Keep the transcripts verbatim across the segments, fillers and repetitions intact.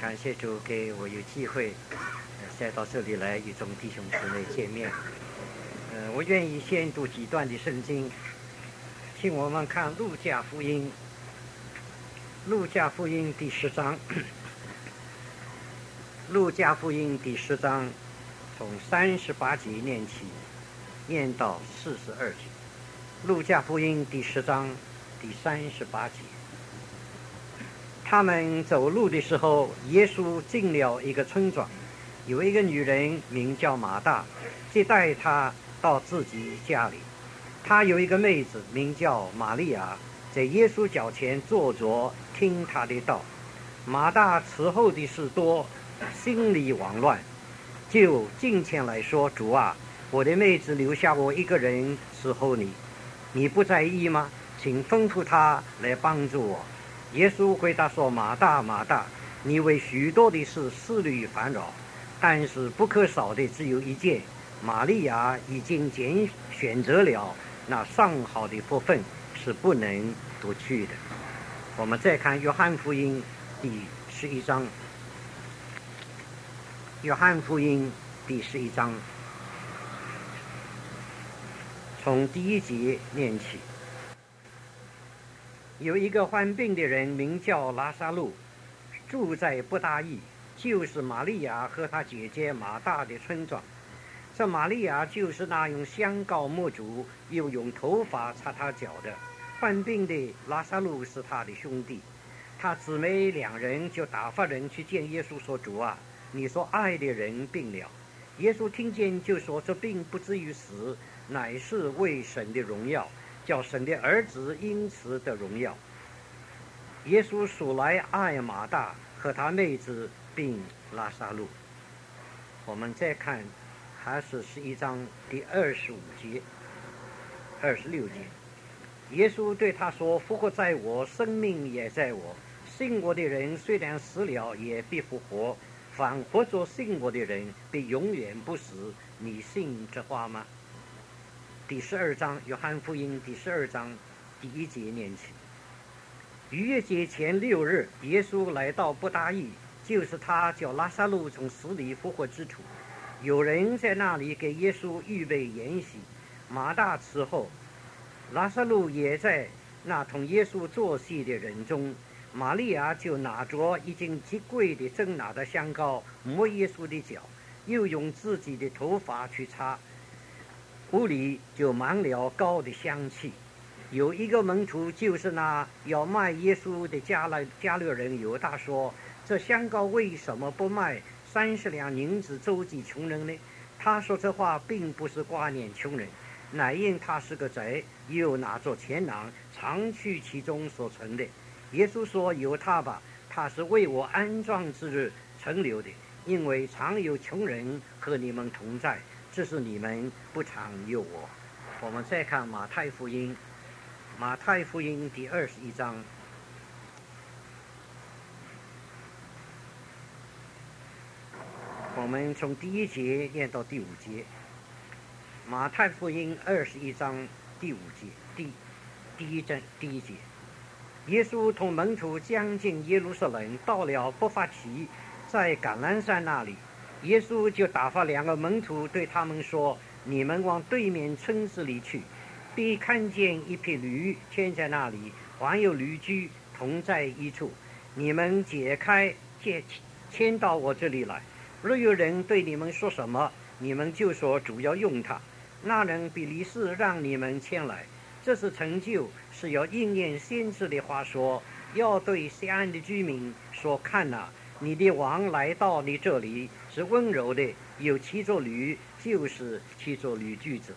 感谢主给我有机会，呃，再到这里来与众弟兄姊妹见面。呃，我愿意先读几段的圣经，请我们看路加福音，路加福音第十章，路加福音第十章，从三十八节念起，念到四十二节。路加福音第十章第三十八节。他们走路的时候，耶稣进了一个村庄，有一个女人名叫马大，接待他到自己家里。她有一个妹子名叫玛利亚，在耶稣脚前坐着听他的道。马大伺候的事多，心里慌乱，就近前来说：主啊，我的妹子留下我一个人伺候你，你不在意吗？请吩咐她来帮助我。耶稣回答说：马大马大，你为许多的事思虑烦扰，但是不可少的只有一件，玛利亚已经拣选择了那上好的福分，是不能夺去的。我们再看约翰福音第十一章，约翰福音第十一章，从第一节念起。有一个患病的人名叫拉撒路，住在不大意，就是玛利亚和她姐姐马大的村庄。这玛利亚就是那用香膏抹主，又用头发擦他脚的。患病的拉撒路是他的兄弟。他姊妹两人就打发人去见耶稣，说：主啊，你所爱的人病了。耶稣听见就说：这病不至于死，乃是为神的荣耀，叫神的儿子因此得荣耀。耶稣素来爱马大和他妹子并拉撒路。我们再看还是十一章第二十五节、二十六节。耶稣对他说：复活在我，生命也在我。信我的人虽然死了，也必复活；反活着信我的人，必永远不死。你信这话吗？第十二章，约翰福音第十二章第一节念起。逾越节前六日，耶稣来到不大意，就是他叫拉撒路从死里复活之处。有人在那里给耶稣预备筵席，马大伺候，拉撒路也在那同耶稣坐席的人中。玛利亚就拿着已经极贵的真拿的香膏抹耶稣的脚，又用自己的头发去擦，屋里就满了膏的香气。有一个门徒，就是那要卖耶稣的加勒加略人犹大说：这香膏为什么不卖三十两银子周济穷人呢？他说这话并不是挂念穷人，乃因他是个贼，又拿着钱囊常去其中所存的。耶稣说：由他吧，他是为我安葬之日存留的，因为常有穷人和你们同在，只是你们不常有我。我们再看马太福音，马太福音第二十一章，我们从第一节念到第五节。马太福音二十一章第五节，第第一章第一节。耶稣同门徒将近耶路撒冷，到了伯法其，在橄榄山那里，耶稣就打发两个门徒对他们说：你们往对面村子里去，必看见一匹驴牵在那里，还有驴驹同在一处，你们解开解牵到我这里来。若有人对你们说什么，你们就说主要用它。那人比利士让你们牵来，这是成就，是要应验先知的话说：要对西安的居民说，看哪、啊，你的王来到你这里，是温柔的，有骑着驴，就是骑着驴驹子。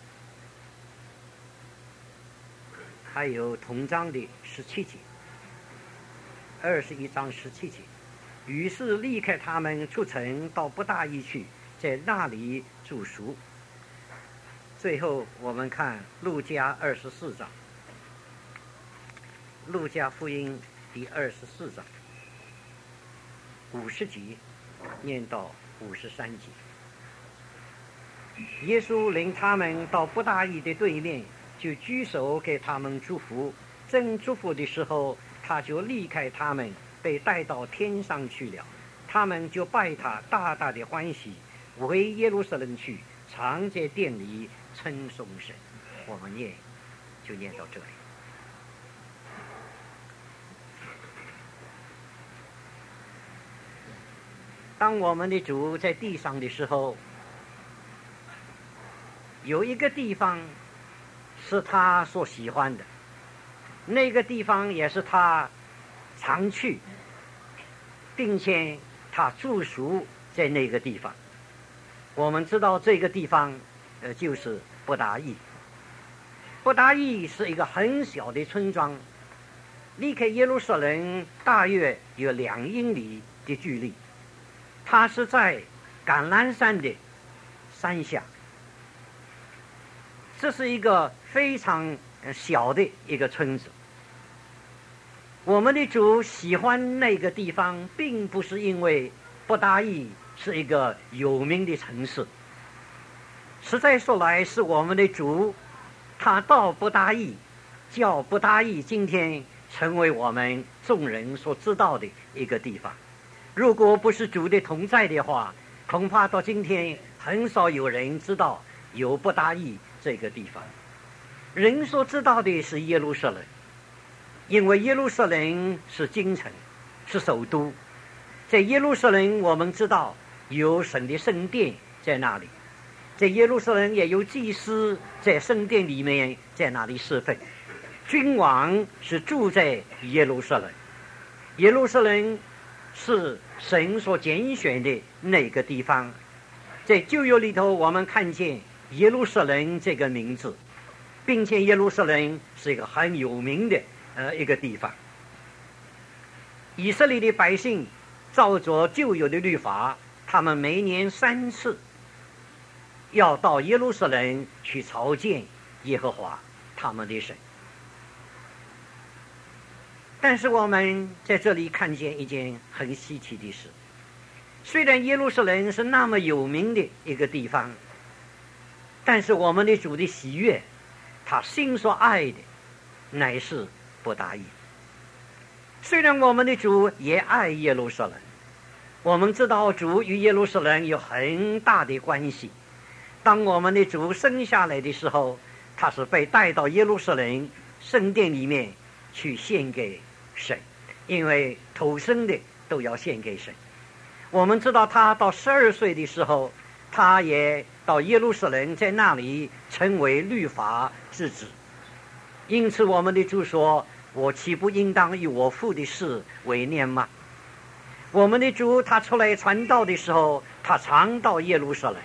还有同章的十七节，二十一章十七节。于是离开他们，出城到不大意去，在那里住宿。最后我们看路加二十四章，路加福音第二十四章五十节念到五十三节。耶稣领他们到不大意的对面，就举手给他们祝福。正祝福的时候，他就离开他们，被带到天上去了。 他们就拜他，大大的欢喜，回耶路撒冷去，常在殿里称颂神。我们念就念到这里。当我们的主在地上的时候，有一个地方是他所喜欢的，那个地方也是他常去，并且他住宿在那个地方。我们知道这个地方呃就是伯达邑。伯达邑是一个很小的村庄，离开耶路撒冷大约有两英里的距离。它是在橄榄山的山下，这是一个非常小的一个村子。我们的主喜欢那个地方，并不是因为伯达邑是一个有名的城市，实在说来，是我们的主他到伯达邑，叫伯达邑今天成为我们众人所知道的一个地方。如果不是主的同在的话，恐怕到今天很少有人知道有伯达邑这个地方。人所知道的是耶路撒冷，因为耶路撒冷是京城，是首都。在耶路撒冷我们知道有神的圣殿在那里，在耶路撒冷也有祭司在圣殿里面在那里侍奉。君王是住在耶路撒冷，耶路撒冷是神所拣选的那个地方。在旧约里头我们看见耶路撒冷这个名字，并且耶路撒冷是一个很有名的呃一个地方。以色列的百姓照着旧有的律法，他们每年三次要到耶路撒冷去朝见耶和华他们的神。但是我们在这里看见一件很稀奇的事，虽然耶路撒冷是那么有名的一个地方，但是我们的主的喜悦，他心所爱的乃是伯达邑。虽然我们的主也爱耶路撒冷，我们知道主与耶路撒冷有很大的关系。当我们的主生下来的时候，他是被带到耶路撒冷圣殿里面去献给神，因为头生的都要献给神。我们知道他到十二岁的时候，他也到耶路撒冷，在那里成为律法之子。因此我们的主说，我岂不应当以我父的事为念吗？我们的主他出来传道的时候，他常到耶路撒冷，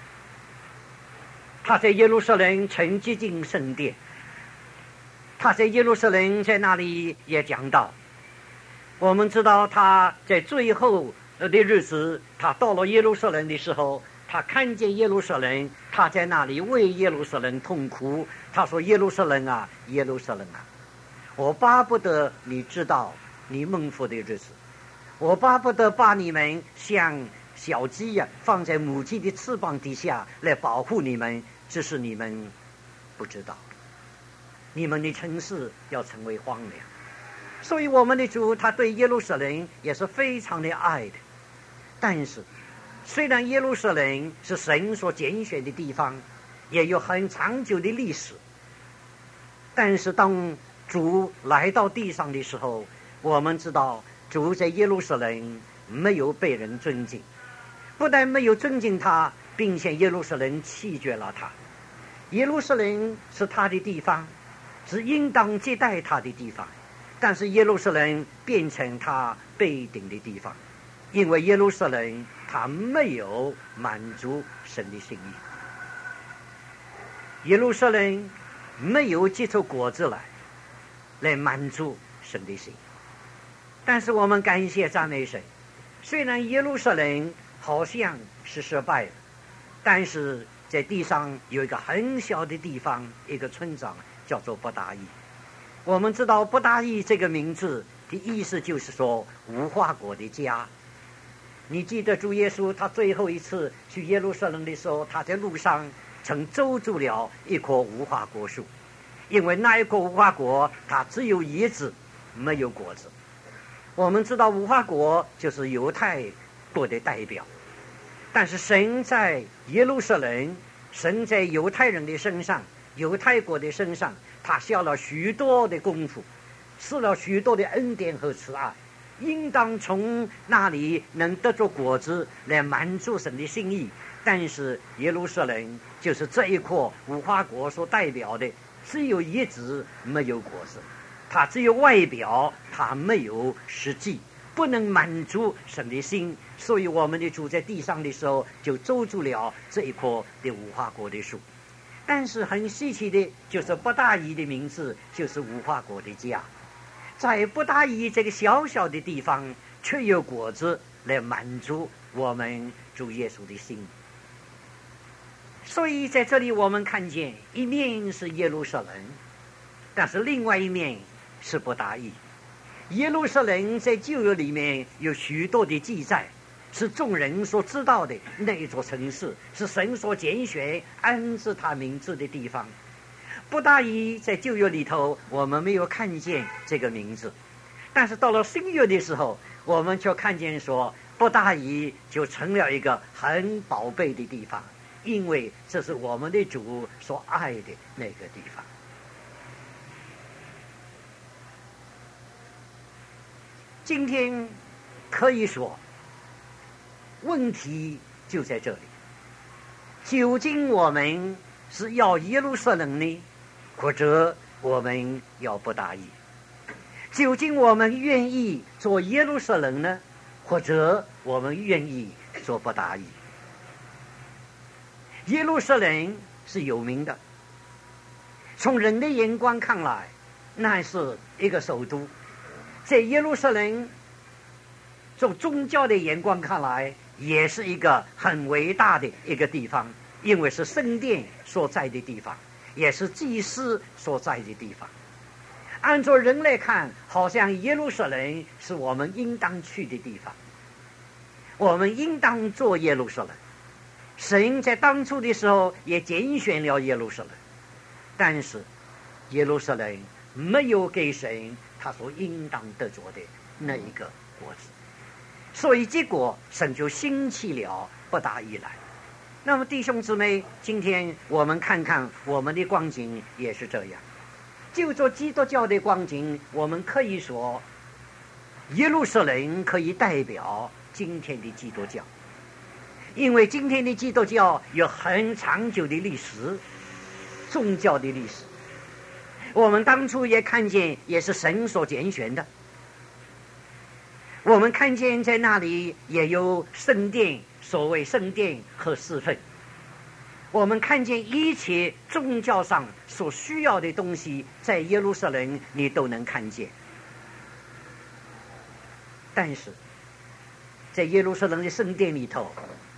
他在耶路撒冷曾接近圣殿，他在耶路撒冷在那里也讲道。我们知道他在最后的日子，他到了耶路撒冷的时候，他看见耶路撒冷，他在那里为耶路撒冷痛哭。他说，耶路撒冷啊，耶路撒冷啊，我巴不得你知道你蒙福的日子，我巴不得把你们像小鸡呀、啊、放在母鸡的翅膀底下来保护你们，只是你们不知道，你们的城市要成为荒凉。所以我们的主他对耶路撒冷也是非常的爱的。但是虽然耶路撒冷是神所拣选的地方，也有很长久的历史，但是当主来到地上的时候，我们知道主在耶路撒冷没有被人尊敬，不但没有尊敬他，并且耶路撒冷弃绝了他。耶路撒冷是他的地方，是应当接待他的地方，但是耶路撒冷变成他背顶的地方，因为耶路撒冷他没有满足神的心意，耶路撒冷没有结出果子来来满足神的心。但是我们感谢赞美神，虽然耶路撒冷好像是失败了，但是在地上有一个很小的地方，一个村长叫做伯达邑。我们知道伯达邑这个名字的意思就是说无花果的家。你记得主耶稣他最后一次去耶路撒冷的时候，他在路上曾捉住了一棵无花果树，因为那一棵无花果它只有叶子没有果子。我们知道无花果就是犹太国的代表。但是神在耶路撒冷，神在犹太人的身上，犹太国的身上，他下了许多的功夫，施了许多的恩典和慈爱，应当从那里能得着果子来满足神的心意。但是耶路撒冷就是这一颗无花果所代表的，只有叶子没有果子，它只有外表，它没有实际，不能满足神的心。所以我们的主在地上的时候就咒住了这一棵的无花果的树。但是很稀奇的就是伯大尼的名字就是无花果的家，在伯大尼这个小小的地方却有果子来满足我们主耶稣的心。所以在这里我们看见一面是耶路撒冷，但是另外一面是伯大尼。耶路撒冷在旧约里面有许多的记载，是众人所知道的那一座城市，是神所拣选安置他名字的地方。伯大尼在旧约里头我们没有看见这个名字，但是到了新约的时候，我们就看见说伯大尼就成了一个很宝贝的地方，因为这是我们的主所爱的那个地方。今天可以说问题就在这里，究竟我们是要耶路撒冷呢，或者我们要伯大尼？究竟我们愿意做耶路撒冷呢，或者我们愿意做伯大尼？耶路撒冷是有名的，从人的眼光看来，那是一个首都。在耶路撒冷，从宗教的眼光看来，也是一个很伟大的一个地方，因为是圣殿所在的地方，也是祭司所在的地方。按照人来看，好像耶路撒冷是我们应当去的地方，我们应当做耶路撒冷。神在当初的时候也拣选了耶路撒冷，但是耶路撒冷没有给神他所应当得着的那一个果子，所以结果神就兴起了伯大尼来。那么弟兄姊妹，今天我们看看我们的光景也是这样。就做基督教的光景，我们可以说耶路撒冷可以代表今天的基督教，因为今天的基督教有很长久的历史，宗教的历史。我们当初也看见，也是神所拣选的。我们看见在那里也有圣殿，所谓圣殿和侍奉。我们看见一切宗教上所需要的东西，在耶路撒冷你都能看见。但是在耶路撒冷的圣殿里头，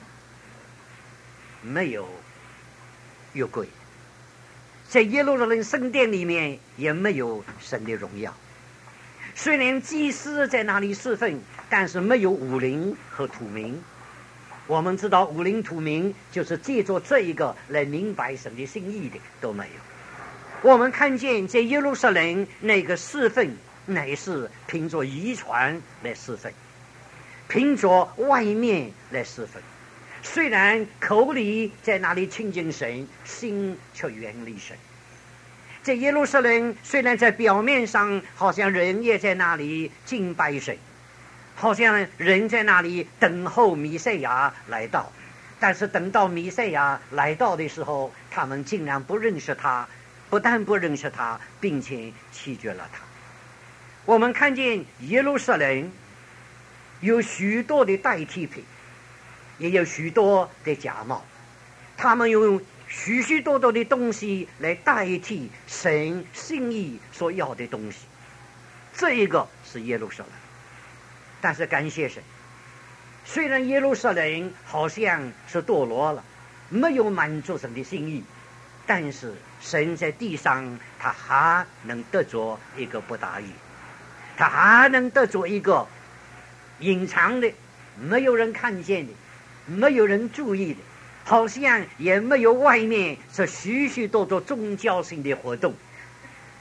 没有约柜，在耶路撒冷圣殿里面也没有神的荣耀。虽然祭司在那里侍奉，但是没有五灵和土民。我们知道五灵土民就是借着这一个来明白神的心意的都没有。我们看见在耶路撒冷那个侍奉乃是凭着遗传来侍奉，凭着外面来侍奉。虽然口里在那里亲近神，心却远离神。在耶路撒冷虽然在表面上好像人也在那里敬拜神，好像人在那里等候弥赛亚来到，但是等到弥赛亚来到的时候，他们竟然不认识他，不但不认识他，并且弃绝了他。我们看见耶路撒冷有许多的代替品，也有许多的假冒，他们用许许多多的东西来代替神心意所要的东西。这一个是耶路撒冷。但是感谢神，虽然耶路撒冷好像是堕落了，没有满足神的心意，但是神在地上他还能得着一个伯大尼，他还能得着一个隐藏的，没有人看见的，没有人注意的，好像也没有外面是许许多多宗教性的活动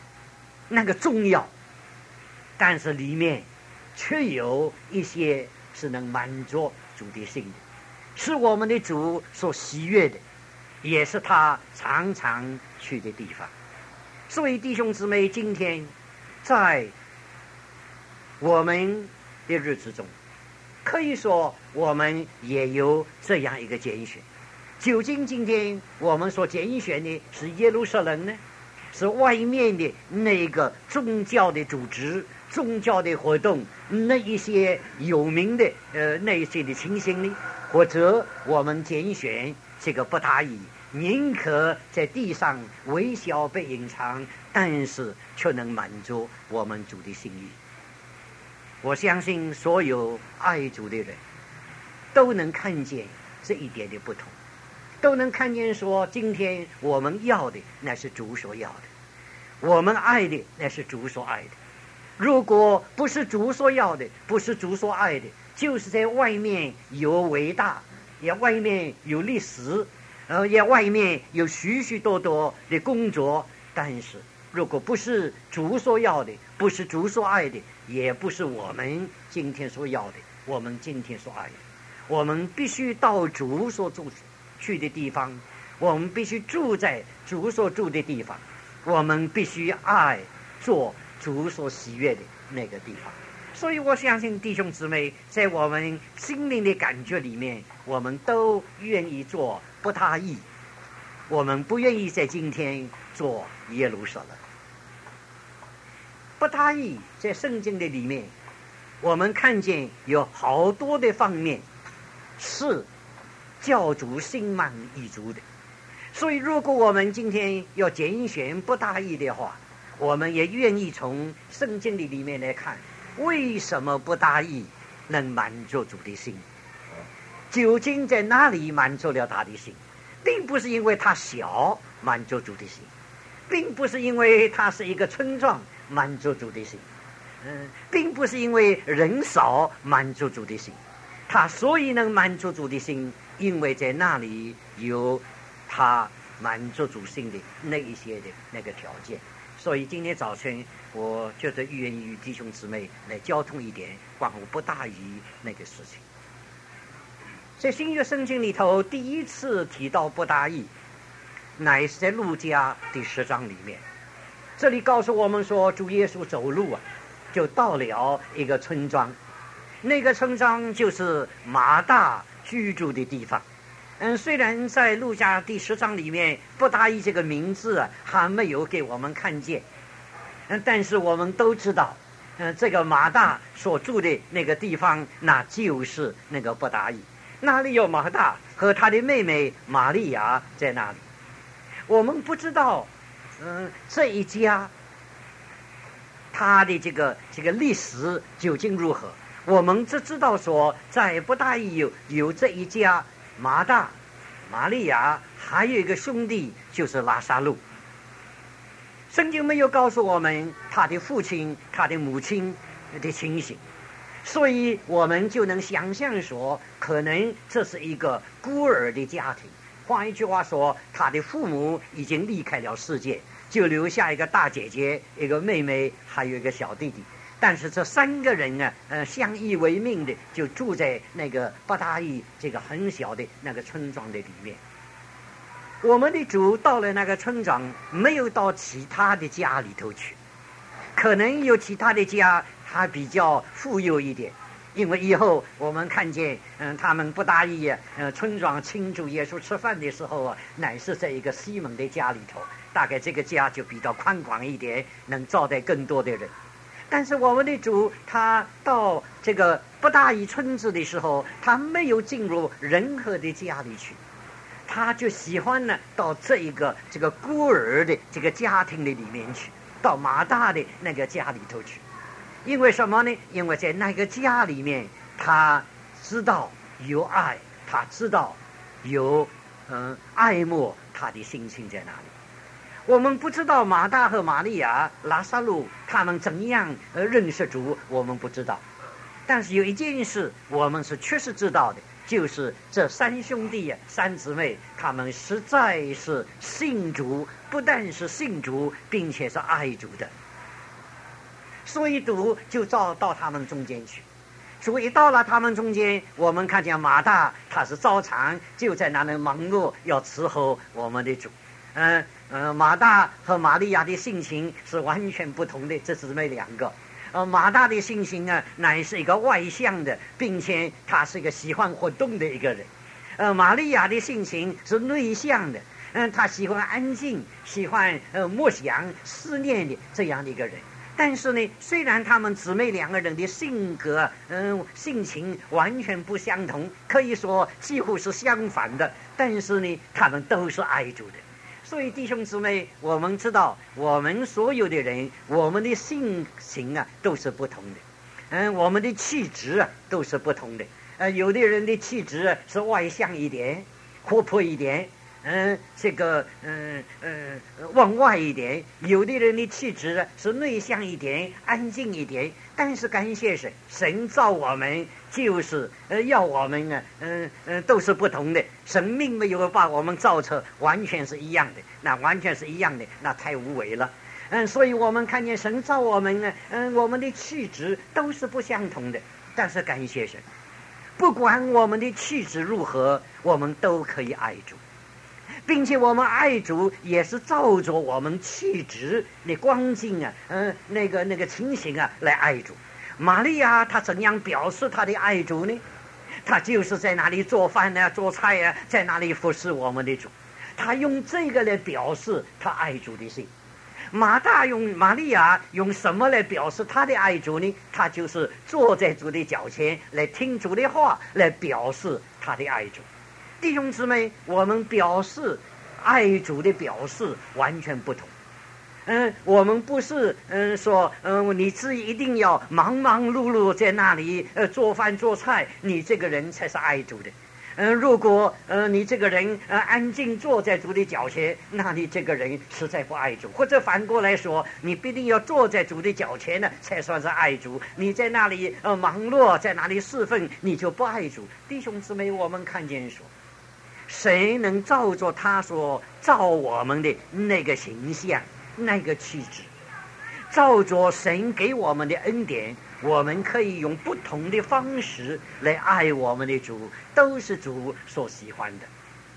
那个重要，但是里面却有一些是能满足主的心的，是我们的主所喜悦的，也是他常常去的地方。所以弟兄姊妹，今天在我们的日子中，可以说我们也有这样一个拣选。究竟今天我们所拣选的是耶路撒冷呢，是外面的那个宗教的组织、宗教的活动，那一些有名的呃那一些的情形呢？或者我们拣选这个不大意，宁可在地上微小被隐藏，但是却能满足我们主的心意。我相信所有爱主的人都能看见这一点的不同，都能看见说，今天我们要的那是主所要的，我们爱的那是主所爱的。如果不是主所要的，不是主所爱的，就是在外面有伟大，也外面有历史，呃，也外面有许许多多的工作，但是如果不是主所要的，不是主所爱的，也不是我们今天所要的，我们今天所爱的，我们必须到主所住去的地方，我们必须住在主所住的地方，我们必须爱做主所喜悦的那个地方。所以我相信弟兄姊妹，在我们心灵的感觉里面，我们都愿意做不大意，我们不愿意在今天做耶路撒冷。不大意在圣经的里面，我们看见有好多的方面是教主心满意足的。所以如果我们今天要拣选不大意的话，我们也愿意从圣经的里面来看，为什么不大意能满足主的心，究竟在哪里满足了他的心。并不是因为他小满足主的心，并不是因为他是一个村庄满足主的心，嗯，并不是因为人少满足主的心。他所以能满足主的心，因为在那里有他满足主心的那一些的那个条件。所以今天早晨我觉得愿意与弟兄姊妹来交通一点关乎不大意那个事情。在新约圣经里头，第一次提到不大意，乃是在路加第十章里面。这里告诉我们说，主耶稣走路啊，就到了一个村庄，那个村庄就是马大居住的地方。嗯，虽然在路加第十章里面，不大意这个名字啊还没有给我们看见，嗯，但是我们都知道，嗯，这个马大所住的那个地方，那就是那个不大意。那里有马大和他的妹妹玛利亚在那里。我们不知道，嗯，这一家他的这个这个历史究竟如何。我们只知道说，在不大意有有这一家马大、玛利亚，还有一个兄弟就是拉撒路。圣经没有告诉我们他的父亲、他的母亲的情形。所以我们就能想象说，可能这是一个孤儿的家庭。换一句话说，他的父母已经离开了世界，就留下一个大姐姐、一个妹妹，还有一个小弟弟。但是这三个人啊，呃，相依为命的，就住在那个不大意这个很小的那个村庄的里面。我们的主到了那个村庄，没有到其他的家里头去，可能有其他的家他比较富有一点，因为以后我们看见，嗯，他们不大意啊，呃，村庄庆祝耶稣吃饭的时候啊，乃是在一个西门的家里头，大概这个家就比较宽广一点，能招待更多的人。但是我们的主他到这个不大意村子的时候，他没有进入任何的家里去，他就喜欢呢到这一个这个孤儿的这个家庭的里面去，到马大的那个家里头去。因为什么呢？因为在那个家里面，他知道有爱，他知道有嗯爱慕他的心情在哪里。我们不知道马大和玛利亚、拉撒路他们怎样呃认识主，我们不知道。但是有一件事我们是确实知道的，就是这三兄弟啊、三姊妹，他们实在是信主，不但是信主，并且是爱主的。所以主就召到他们中间去， 主一到了他们中间，我们看见马大他是照常就在那里忙碌，要伺候我们的主。嗯、呃、嗯、呃，马大和玛利亚的性情是完全不同的，这姊妹两个。呃，马大的性情啊，乃是一个外向的，并且他是一个喜欢活动的一个人。呃，玛利亚的性情是内向的，嗯、呃，他喜欢安静，喜欢呃默想、思念的这样的一个人。但是呢，虽然他们姊妹两个人的性格、嗯、呃、性情完全不相同，可以说几乎是相反的，但是呢，他们都是爱主的。所以弟兄姊妹，我们知道，我们所有的人，我们的性情啊都是不同的，嗯，我们的气质啊都是不同的。呃，有的人的气质是外向一点，活泼一点。嗯，这个嗯嗯往外一点，有的人的气质是内向一点，安静一点。但是感谢神，神造我们就是呃要我们呢，嗯嗯都是不同的。神命没有把我们造成完全是一样的，那完全是一样的，那太无为了。嗯，所以我们看见神造我们呢，嗯，我们的气质都是不相同的。但是感谢神，不管我们的气质如何，我们都可以爱主。并且我们爱主也是照着我们气质的光景啊，嗯、呃，那个那个情形啊来爱主。玛利亚她怎样表示她的爱主呢？她就是在那里做饭啊、做菜啊，在那里服侍我们的主。她用这个来表示她爱主的心。马大用玛利亚用什么来表示她的爱主呢？她就是坐在主的脚前来听主的话，来表示她的爱主。弟兄姊妹，我们表示爱主的表示完全不同。嗯，我们不是嗯说嗯你自己一定要忙忙碌碌在那里呃做饭做菜，你这个人才是爱主的。嗯，如果呃你这个人呃安静坐在主的脚前，那你这个人实在不爱主。或者反过来说，你必定要坐在主的脚前呢，才算是爱主。你在那里呃忙碌，在那里侍奉，你就不爱主。弟兄姊妹，我们看见说，谁能照着他所造我们的那个形象、那个气质，照着神给我们的恩典，我们可以用不同的方式来爱我们的主，都是主所喜欢的。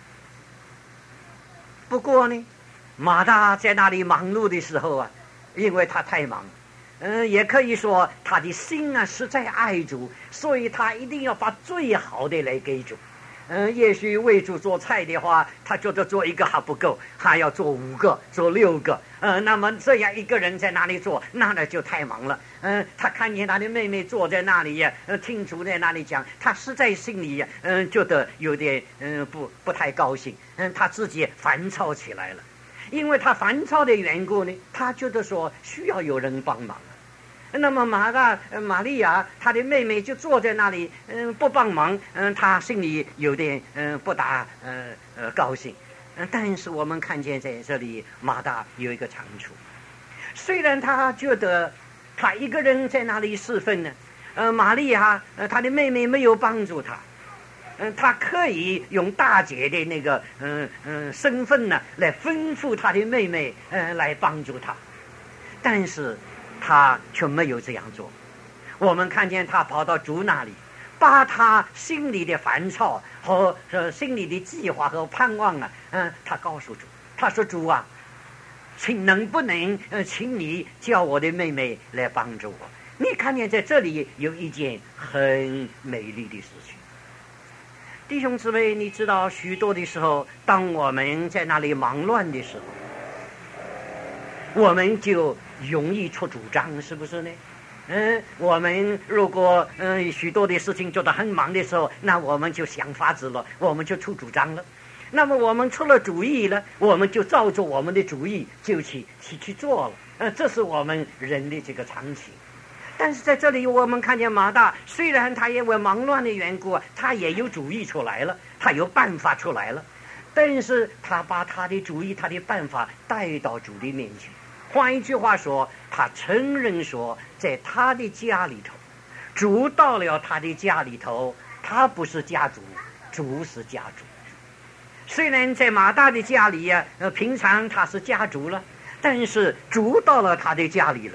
不过呢，马大在那里忙碌的时候啊，因为他太忙，嗯、呃，也可以说他的心啊实在爱主，所以他一定要把最好的来给主。嗯、呃，也许为主做菜的话，他觉得做一个还不够，还要做五个、做六个。呃，那么这样一个人在那里做，那那就太忙了。嗯、呃，他看见他的妹妹坐在那里呀，呃，听主在那里讲，他实在心里呀，嗯、呃，觉得有点嗯、呃、不不太高兴。嗯、呃，他自己烦躁起来了，因为他烦躁的缘故呢，他觉得说需要有人帮忙。那么马大、呃、玛利亚她的妹妹就坐在那里，嗯、呃，不帮忙，嗯、呃，她心里有点嗯、呃、不大呃呃高兴。嗯、呃，但是我们看见在这里马大有一个长处，虽然他觉得他一个人在那里侍奉呢，呃，玛利亚呃她的妹妹没有帮助他，嗯、呃，他可以用大姐的那个嗯嗯、呃、身份呢来吩咐他的妹妹，呃，来帮助他，但是他却没有这样做。我们看见他跑到主那里，把他心里的烦躁和呃心里的计划和盼望啊，嗯、呃，他告诉主，他说：“主啊，请能不能呃，请你叫我的妹妹来帮助我？”你看见在这里有一件很美丽的事情。弟兄姊妹，你知道许多的时候，当我们在那里忙乱的时候，我们就容易出主张，是不是呢？嗯，我们如果嗯许多的事情做得很忙的时候，那我们就想法子了，我们就出主张了。那么我们出了主意了，我们就照着我们的主意就去去去做了。呃，这是我们人的这个常情。但是在这里我们看见马大，虽然他因为忙乱的缘故，他也有主意出来了，他有办法出来了，但是他把他的主意、他的办法带到主的面前。换一句话说，他承认说，在他的家里头，主到了他的家里头，他不是家主，主是家主。虽然在马大的家里呀、啊，呃，平常他是家主了，但是主到了他的家里了。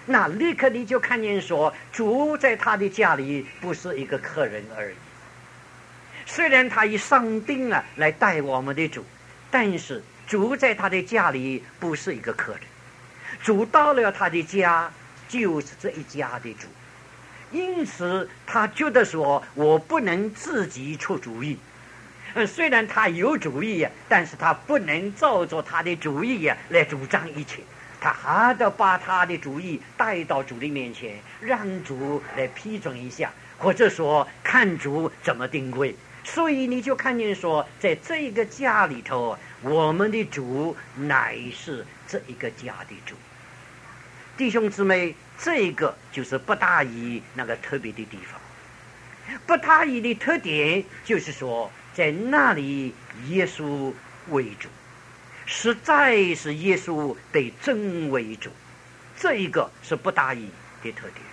那立刻你就看见说，主在他的家里不是一个客人而已。虽然他以上钉啊来待我们的主，但是主在他的家里不是一个客人，主到了他的家就是这一家的主。因此他觉得说，我不能自己出主意。嗯，虽然他有主意呀，但是他不能照着他的主意呀来主张一切，他还得把他的主意带到主的面前，让主来批准一下，或者说看主怎么定规。所以你就看见说，在这个家里头，我们的主乃是这一个家的主。弟兄姊妹，这个就是不大义那个特别的地方。不大义的特点就是说，在那里耶稣为主，实在是耶稣被真为主，这一个是不大义的特点。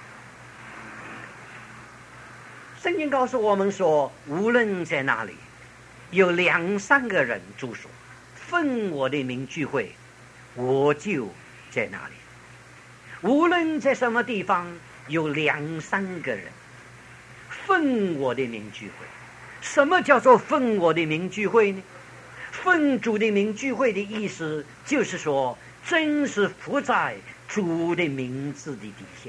圣经告诉我们说，无论在哪里有两三个人住所，奉我的名聚会，我就在那里。无论在什么地方有两三个人奉我的名聚会。什么叫做奉我的名聚会呢？奉主的名聚会的意思就是说，真是伏在主的名字的底下，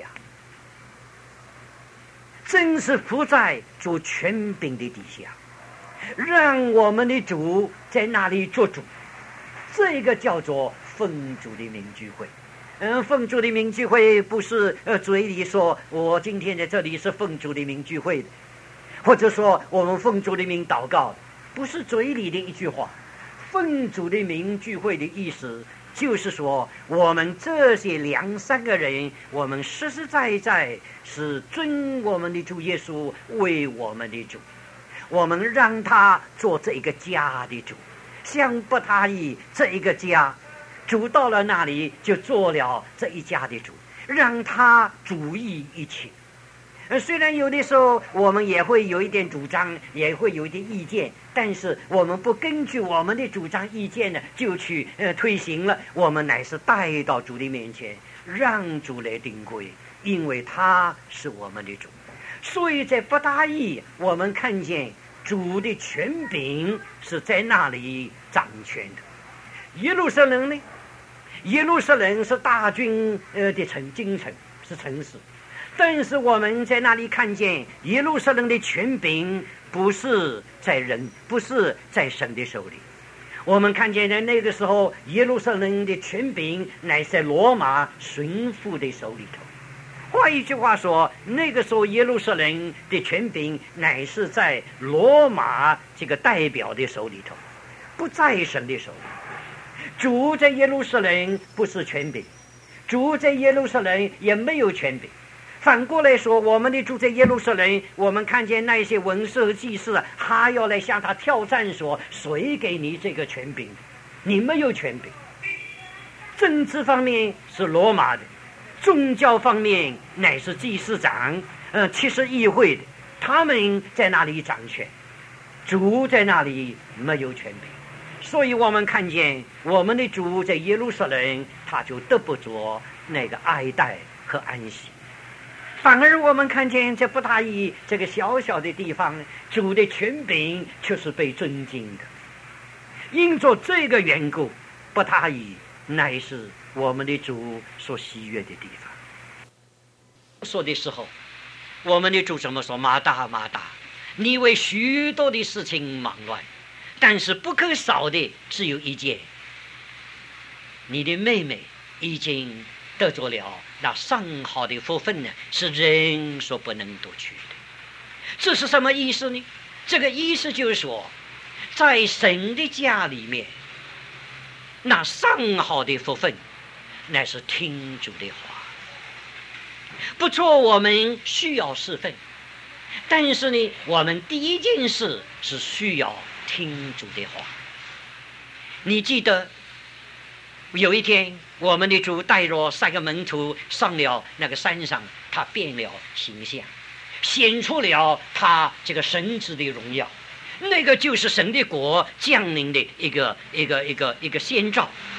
真是伏在主权柄的底下，让我们的主在那里做主，这个叫做奉主的名聚会。嗯，奉主的名聚会不是呃嘴里说我今天在这里是奉主的名聚会的，或者说我们奉主的名祷告的，不是嘴里的一句话。奉主的名聚会的意思就是说，我们这些两三个人，我们实实在在是尊我们的主耶稣为我们的主，我们让他做这一个家的主，像不大义这一个家，主到了那里就做了这一家的主，让他主意一切。呃，虽然有的时候我们也会有一点主张，也会有一点意见，但是我们不根据我们的主张意见呢，就去呃推行了。我们乃是带到主的面前，让主来定规，因为他是我们的主。所以在不大义，我们看见主的权柄是在那里掌权的。耶路撒冷呢？耶路撒冷是大军呃的城京城，是城市。但是我们在那里看见耶路撒冷的权柄不是在人，不是在神的手里。我们看见在那个时候，耶路撒冷的权柄乃在罗马巡抚的手里头。换一句话说，那个时候耶路撒冷的权柄乃是在罗马这个代表的手里头，不在神的手里。主在耶路撒冷不是权柄，主在耶路撒冷也没有权柄。反过来说，我们的主在耶路撒冷，我们看见那些文士和祭司还要来向他挑战说，谁给你这个权柄？你没有权柄。政治方面是罗马的，宗教方面乃是祭司长呃，其实议会的，他们在那里掌权，主在那里没有权柄。所以我们看见我们的主在耶路撒冷，他就得不着那个爱戴和安息。反而我们看见这不大义这个小小的地方，主的权柄却是被尊敬的。因着这个缘故，不大义乃是我们的主所喜悦的地方。说的时候，我们的主怎么说？马大马大，你为许多的事情忙乱，但是不可少的只有一件，你的妹妹已经得着了那上好的福分呢，是人所不能夺取的。这是什么意思呢？这个意思就是说，在神的家里面，那上好的福分乃是听主的话。不错，我们需要侍奉，但是呢，我们第一件事是需要听主的话。你记得有一天，我们的主带着三个门徒上了那个山上，他变了形象，显出了他这个神子的荣耀，那个就是神的国降临的一个一个一个一个先兆。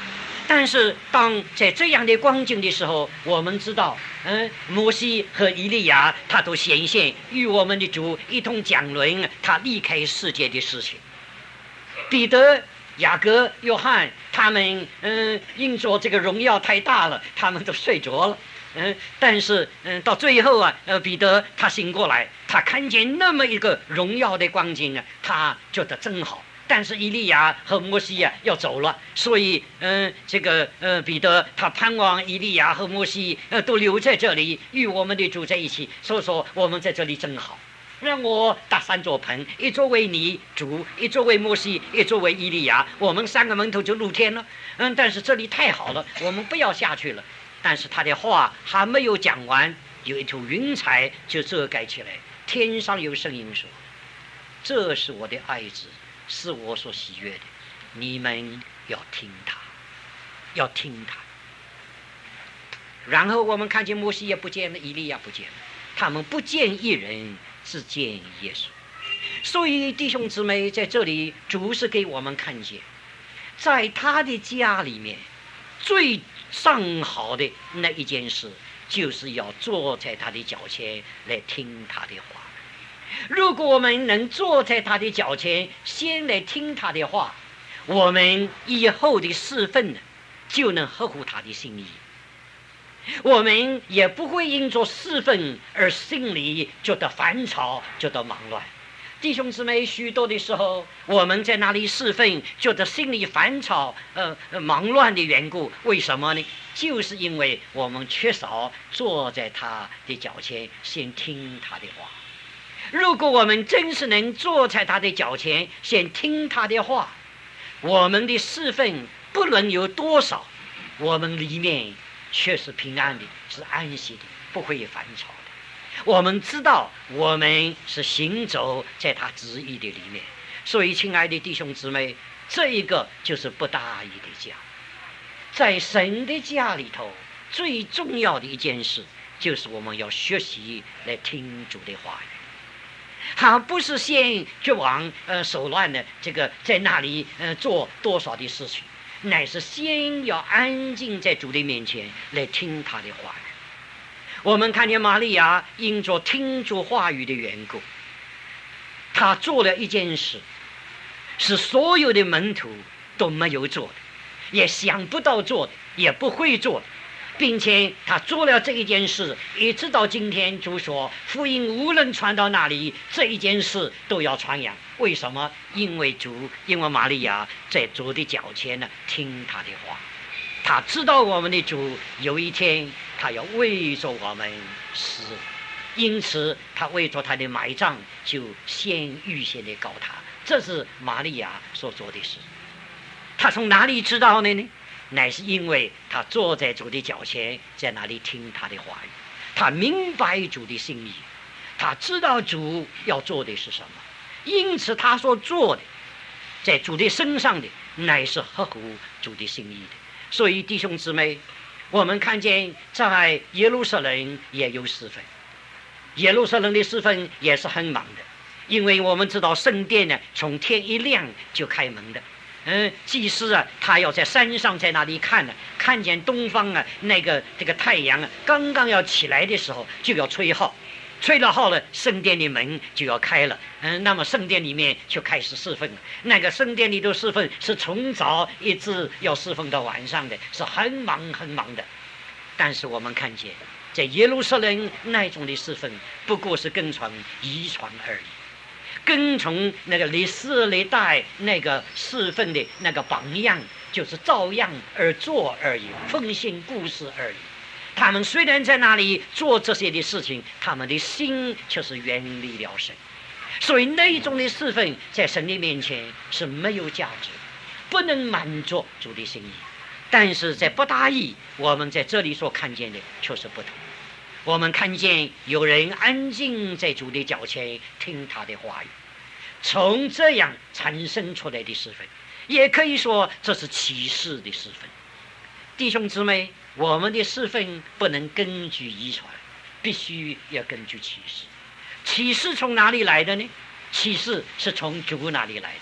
但是当在这样的光景的时候，我们知道，嗯，摩西和以利亚他都显现与我们的主一同讲论他离开世界的事情。彼得、雅各、约翰他们，嗯，因着这个荣耀太大了，他们都睡着了。嗯，但是嗯，到最后啊，呃，彼得他醒过来，他看见那么一个荣耀的光景啊，他觉得真好。但是以利亚和摩西啊要走了，所以嗯，这个呃彼得他盼望以利亚和摩西呃都留在这里，与我们的主在一起。所以说我们在这里真好，让我搭三座棚，一座为你主，一座为摩西，一座为以利亚，我们三个门徒就露天了。嗯，但是这里太好了，我们不要下去了。但是他的话还没有讲完，有一头云彩就遮盖起来，天上有声音说：“这是我的爱子，是我所喜悦的，你们要听他，要听他。”然后我们看见摩西也不见了，以利亚不见了，他们不见一人，只见耶稣。所以弟兄姊妹，在这里主是给我们看见，在他的家里面最上好的那一件事，就是要坐在他的脚前来听他的话。如果我们能坐在他的脚前，先来听他的话，我们以后的侍奉呢，就能合乎他的心意。我们也不会因着侍奉而心里觉得烦躁，觉得忙乱。弟兄姊妹，许多的时候我们在那里侍奉，觉得心里烦躁、呃忙乱的缘故，为什么呢？就是因为我们缺少坐在他的脚前，先听他的话。如果我们真是能坐在他的脚前，先听他的话，我们的侍奉不论有多少，我们里面却是平安的，是安息的，不会烦躁的。我们知道我们是行走在他旨意的里面。所以亲爱的弟兄姊妹，这一个就是不大意的家。在神的家里头，最重要的一件事就是我们要学习来听主的话语。他不是先就往呃手乱的这个在那里呃做多少的事情，乃是先要安静在主的面前来听他的话语。我们看见玛利亚因着听主话语的缘故，她做了一件事，是所有的门徒都没有做的，也想不到做的，也不会做的，并且她做了这一件事，一直到今天主说福音无论传到哪里，这一件事都要传扬。为什么？因为主，因为玛利亚在主的脚前呢，听他的话。他知道我们的主有一天他要为着我们死，因此他为着他的埋葬就先预先的告他。这是玛利亚所做的事。他从哪里知道的呢？乃是因为他坐在主的脚前，在那里听他的话语，他明白主的心意，他知道主要做的是什么，因此他所做的在主的身上的乃是合乎主的心意的。所以弟兄姊妹，我们看见在耶路撒冷也有侍奉，耶路撒冷的侍奉也是很忙的，因为我们知道圣殿呢从天一亮就开门的。嗯，祭司啊，他要在山上在那里看呢，看见东方啊那个这个太阳啊刚刚要起来的时候，就要吹号，吹了号了，圣殿的门就要开了。嗯，那么圣殿里面就开始侍奉了。那个圣殿里的侍奉是从早一直要侍奉到晚上的，是很忙很忙的。但是我们看见在耶路撒冷那种的侍奉，不过是跟从遗传而已，跟从那个历世历代那个侍奉的那个榜样，就是照样而做而已，奉献故事而已。他们虽然在那里做这些的事情，他们的心却是远离了神。所以那种的侍奉在神的面前是没有价值，不能满足主的心意。但是在不大意，我们在这里所看见的却是不同。我们看见有人安静在主的脚前听他的话语，从这样产生出来的侍奉，也可以说这是启示的侍奉。弟兄姊妹，我们的侍奉不能根据遗传，必须要根据启示。启示从哪里来的呢？启示是从主那里来的。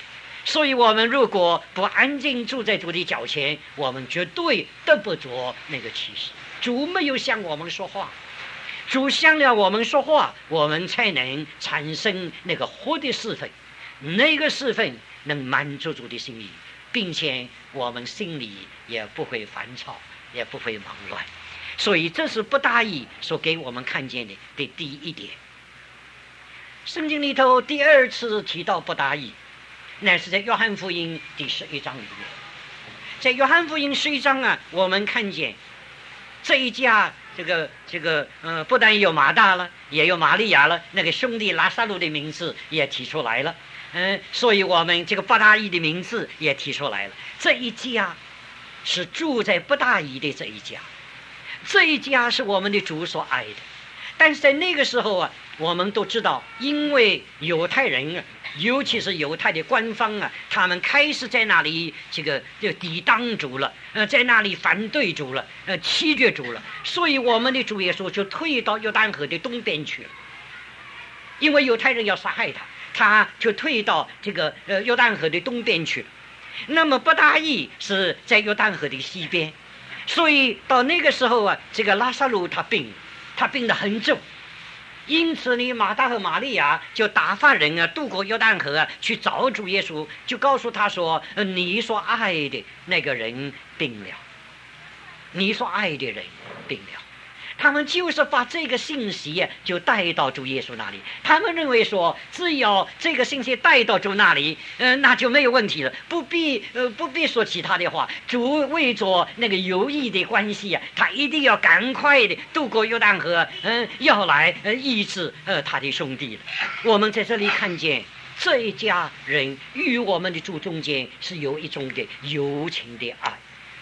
所以我们如果不安静住在主的脚前，我们绝对得不着那个启示。主没有向我们说话，主向了我们说话，我们才能产生那个活的侍奉，那个侍奉能满足主的心意，并且我们心里也不会烦躁，也不会忙乱。所以这是不大意所给我们看见的的第一点。圣经里头第二次提到不大意，那是在约翰福音第十一章里面。在约翰福音十一章啊，我们看见这一家这个这个呃，不但有马大了，也有玛利亚了，那个兄弟拉萨路的名字也提出来了。嗯，所以我们这个不大意的名字也提出来了。这一家是住在不大意的这一家，这一家是我们的主所爱的。但是在那个时候啊，我们都知道，因为犹太人啊，尤其是犹太的官方啊，他们开始在那里这个就抵挡主了，呃，在那里反对主了，呃，欺绝主了，所以我们的主耶稣就退到约旦河的东边去了。因为犹太人要杀害他，他就退到这个呃约旦河的东边去了。那么不大意是在约旦河的西边，所以到那个时候啊，这个拉撒路他病，他病得很重。因此呢，马大和玛利亚就打发人啊渡过约旦河啊去找主耶稣，就告诉他说：“呃、你所爱的那个人病了，你所爱的人病了。”他们就是把这个信息啊就带到主耶稣那里。他们认为说，只要这个信息带到主那里，呃，那就没有问题了，不必呃不必说其他的话。主为着那个友谊的关系啊，他一定要赶快的渡过约旦河，嗯、呃，要来呃医治呃他的兄弟了。我们在这里看见这一家人与我们的主中间是有一种的友情的爱。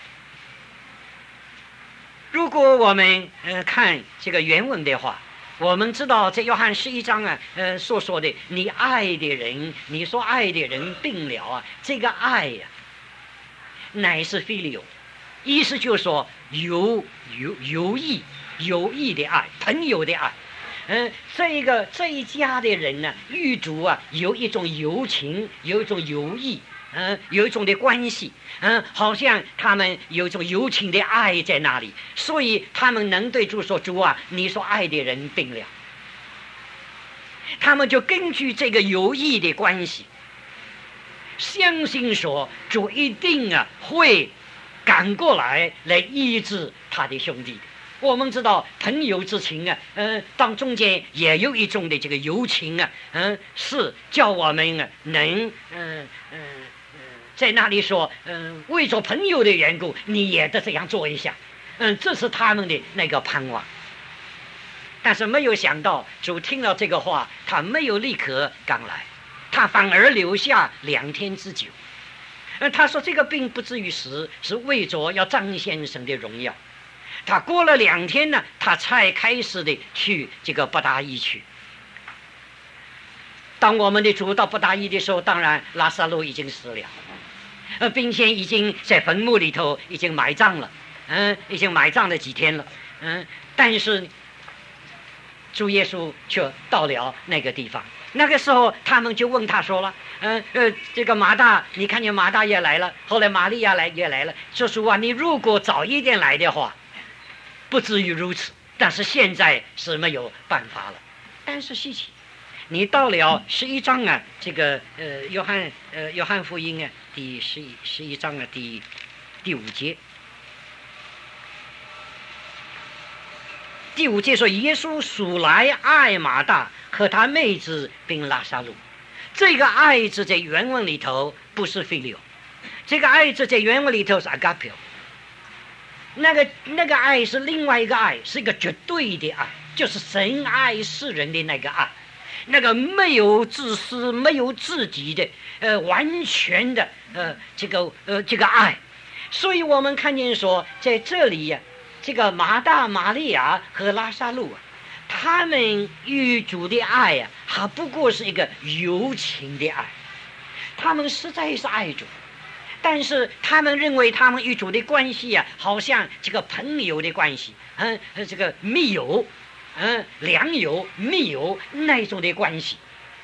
如果我们呃看这个原文的话，我们知道在约翰十一章啊，呃所说的你爱的人，你所爱的人病了啊，这个爱呀、啊，乃是 phileo， 意思就是说有有有益有益的爱，朋友的爱。嗯、呃，这一个这一家的人呢、啊，与主啊有一种友情，有一种友谊。嗯，有一种的关系，嗯，好像他们有一种友情的爱在那里，所以他们能对主说：“主啊，你所爱的人病了。”他们就根据这个友谊的关系，相信说主一定啊会赶过来来医治他的兄弟。我们知道朋友之情啊，嗯、呃，当中间也有一种的这个友情啊，嗯、呃，是叫我们啊能，嗯、呃、嗯。呃在那里说，嗯、呃，为着朋友的缘故，你也得这样做一下，嗯，这是他们的那个盼望。但是没有想到，主听了这个话，他没有立刻赶来，他反而留下两天之久。嗯，他说这个病不至于死，是为着要彰显神的荣耀。他过了两天呢，他才开始的去这个不大意去。当我们的主到不大意的时候，当然拉撒路已经死了。呃，并且已经在坟墓里头已经埋葬了，嗯，已经埋葬了几天了，嗯，但是主耶稣却到了那个地方。那个时候，他们就问他说了，嗯呃，这个马大，你看见马大也来了，后来玛利亚来也来了，说实话，你如果早一点来的话，不至于如此。但是现在是没有办法了。但是稀奇，你到了十一章啊，这个呃约翰呃约翰福音啊。第十一十一章的第第五节，第五节说，耶稣素来爱马大和他妹子并拉撒路。这个爱字在原文里头不是 phileo， 这个爱字在原文里头是 agapeo。那个那个爱是另外一个爱，是一个绝对的爱，就是神爱世人的那个爱。那个没有自私、没有自己的，呃，完全的，呃，这个，呃，这个爱，所以我们看见说，在这里呀、啊，这个马大、玛利亚和拉撒路啊，他们与主的爱呀、啊，还不过是一个友情的爱，他们实在是爱主，但是他们认为他们与主的关系呀、啊，好像这个朋友的关系，嗯，这个密友。嗯，良友、密友那种的关系，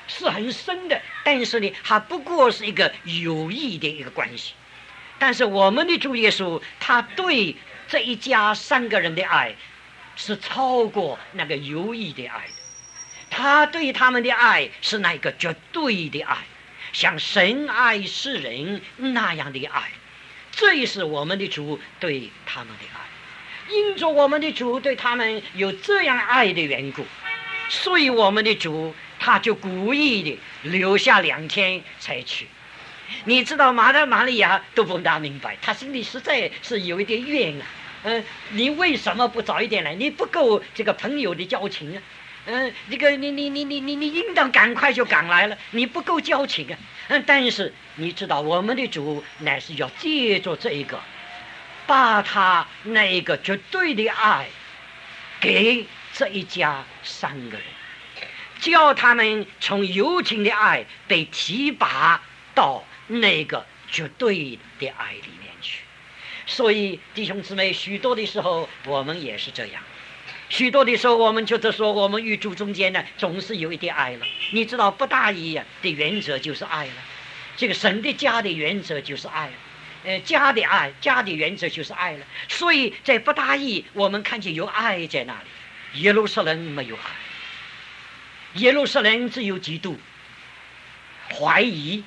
是很深的，但是呢，它不过是一个有益的一个关系。但是我们的主耶稣，他对这一家三个人的爱是超过那个有益的爱的，他对他们的爱是那个绝对的爱，像神爱世人那样的爱。这也是我们的主对他们的爱。因着我们的主对他们有这样爱的缘故，所以我们的主他就故意的留下两天才去。你知道马大马利亚都不大明白，他心里实在是有一点怨啊。嗯、呃，你为什么不早一点来？你不够这个朋友的交情啊。嗯、呃，这个你你你你你你应当赶快就赶来了，你不够交情啊。嗯，但是你知道我们的主乃是要借着这一个，把他那一个绝对的爱给这一家三个人，叫他们从友情的爱被提拔到那个绝对的爱里面去。所以弟兄姊妹，许多的时候我们也是这样，许多的时候我们觉得说我们与主中间呢总是有一点爱了。你知道不大一样的原则就是爱了，这个神的家的原则就是爱了，呃，家的爱，家的原则就是爱了。所以在不大意我们看见有爱在那里。耶路撒冷没有爱，耶路撒冷只有嫉妒、怀疑、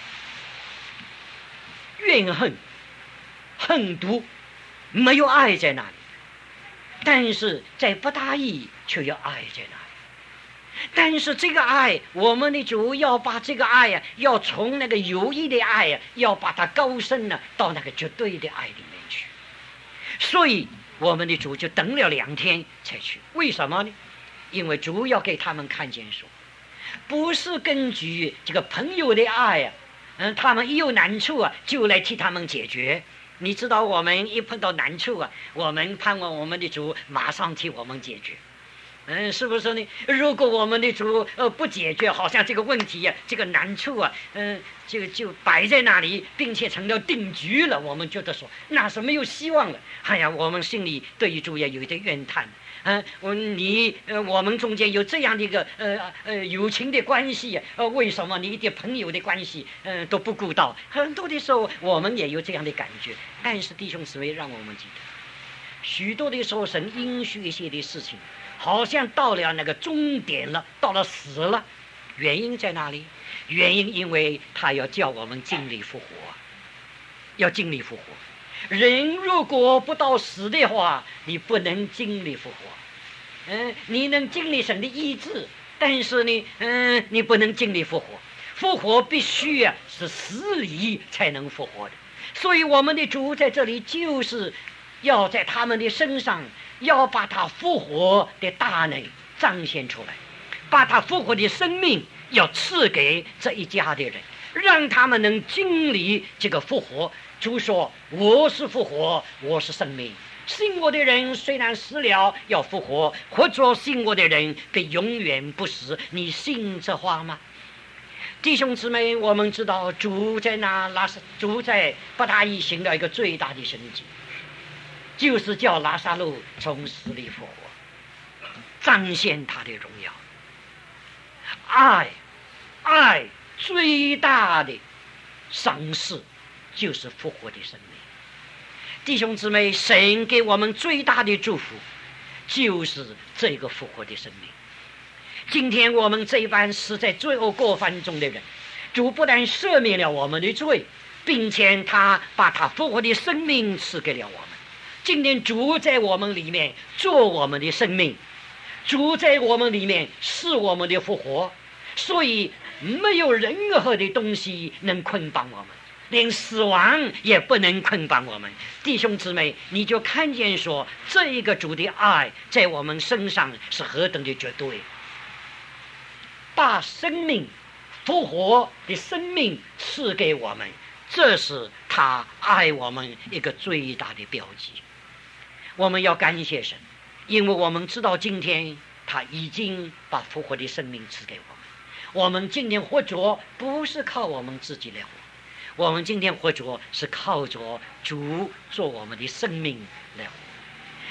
怨恨、恨毒，没有爱在那里。但是在不大意却有爱在那里。但是这个爱，我们的主要把这个爱呀、啊，要从那个有益的爱呀、啊，要把它高升呢，到那个绝对的爱里面去。所以我们的主就等了两天才去。为什么呢？因为主要给他们看见说，不是根据这个朋友的爱呀、啊，嗯，他们一有难处啊，就来替他们解决。你知道，我们一碰到难处啊，我们盼望我们的主马上替我们解决。嗯，是不是呢？如果我们的主呃不解决，好像这个问题呀、啊，这个难处啊，嗯、呃，这个就摆在那里，并且成了定局了。我们觉得说那是没有希望了。哎呀，我们心里对于主也有一点怨叹。嗯、呃，我你呃，我们中间有这样的一个呃呃友情的关系，呃，为什么你一点朋友的关系，嗯、呃，都不顾到？很多的时候我们也有这样的感觉。但是弟兄姊妹，让我们记得，许多的时候神应许一些的事情，好像到了那个终点了，到了死了。原因在哪里？原因因为他要叫我们经历复活，要经历复活。人如果不到死的话，你不能经历复活。嗯，你能经历神的医治，但是呢，嗯，你不能经历复活。复活必须啊是死里才能复活的。所以我们的主在这里就是要在他们的身上，要把他复活的大能彰显出来，把他复活的生命要赐给这一家的人，让他们能经历这个复活。主说：“我是复活，我是生命。信我的人虽然死了，要复活；活着信我的人，必永远不死。”你信这话吗？弟兄姊妹，我们知道主在那拉萨，主在伯大尼行了一个最大的神迹，就是叫拉撒路从死里复活，彰显他的荣耀。爱，爱最大的赏赐就是复活的生命。弟兄姊妹，神给我们最大的祝福就是这个复活的生命。今天我们这一班死在罪恶过犯中的人，主不但赦免了我们的罪，并且他把他复活的生命赐给了我们。今天主在我们里面做我们的生命，主在我们里面是我们的复活，所以没有任何的东西能捆绑我们，连死亡也不能捆绑我们。弟兄姊妹，你就看见说这一个主的爱在我们身上是何等的绝对，把生命复活的生命赐给我们，这是他爱我们一个最大的标记。我们要感谢神，因为我们知道今天他已经把复活的生命赐给我们。我们今天活着不是靠我们自己来活，我们今天活着是靠着主做我们的生命来活。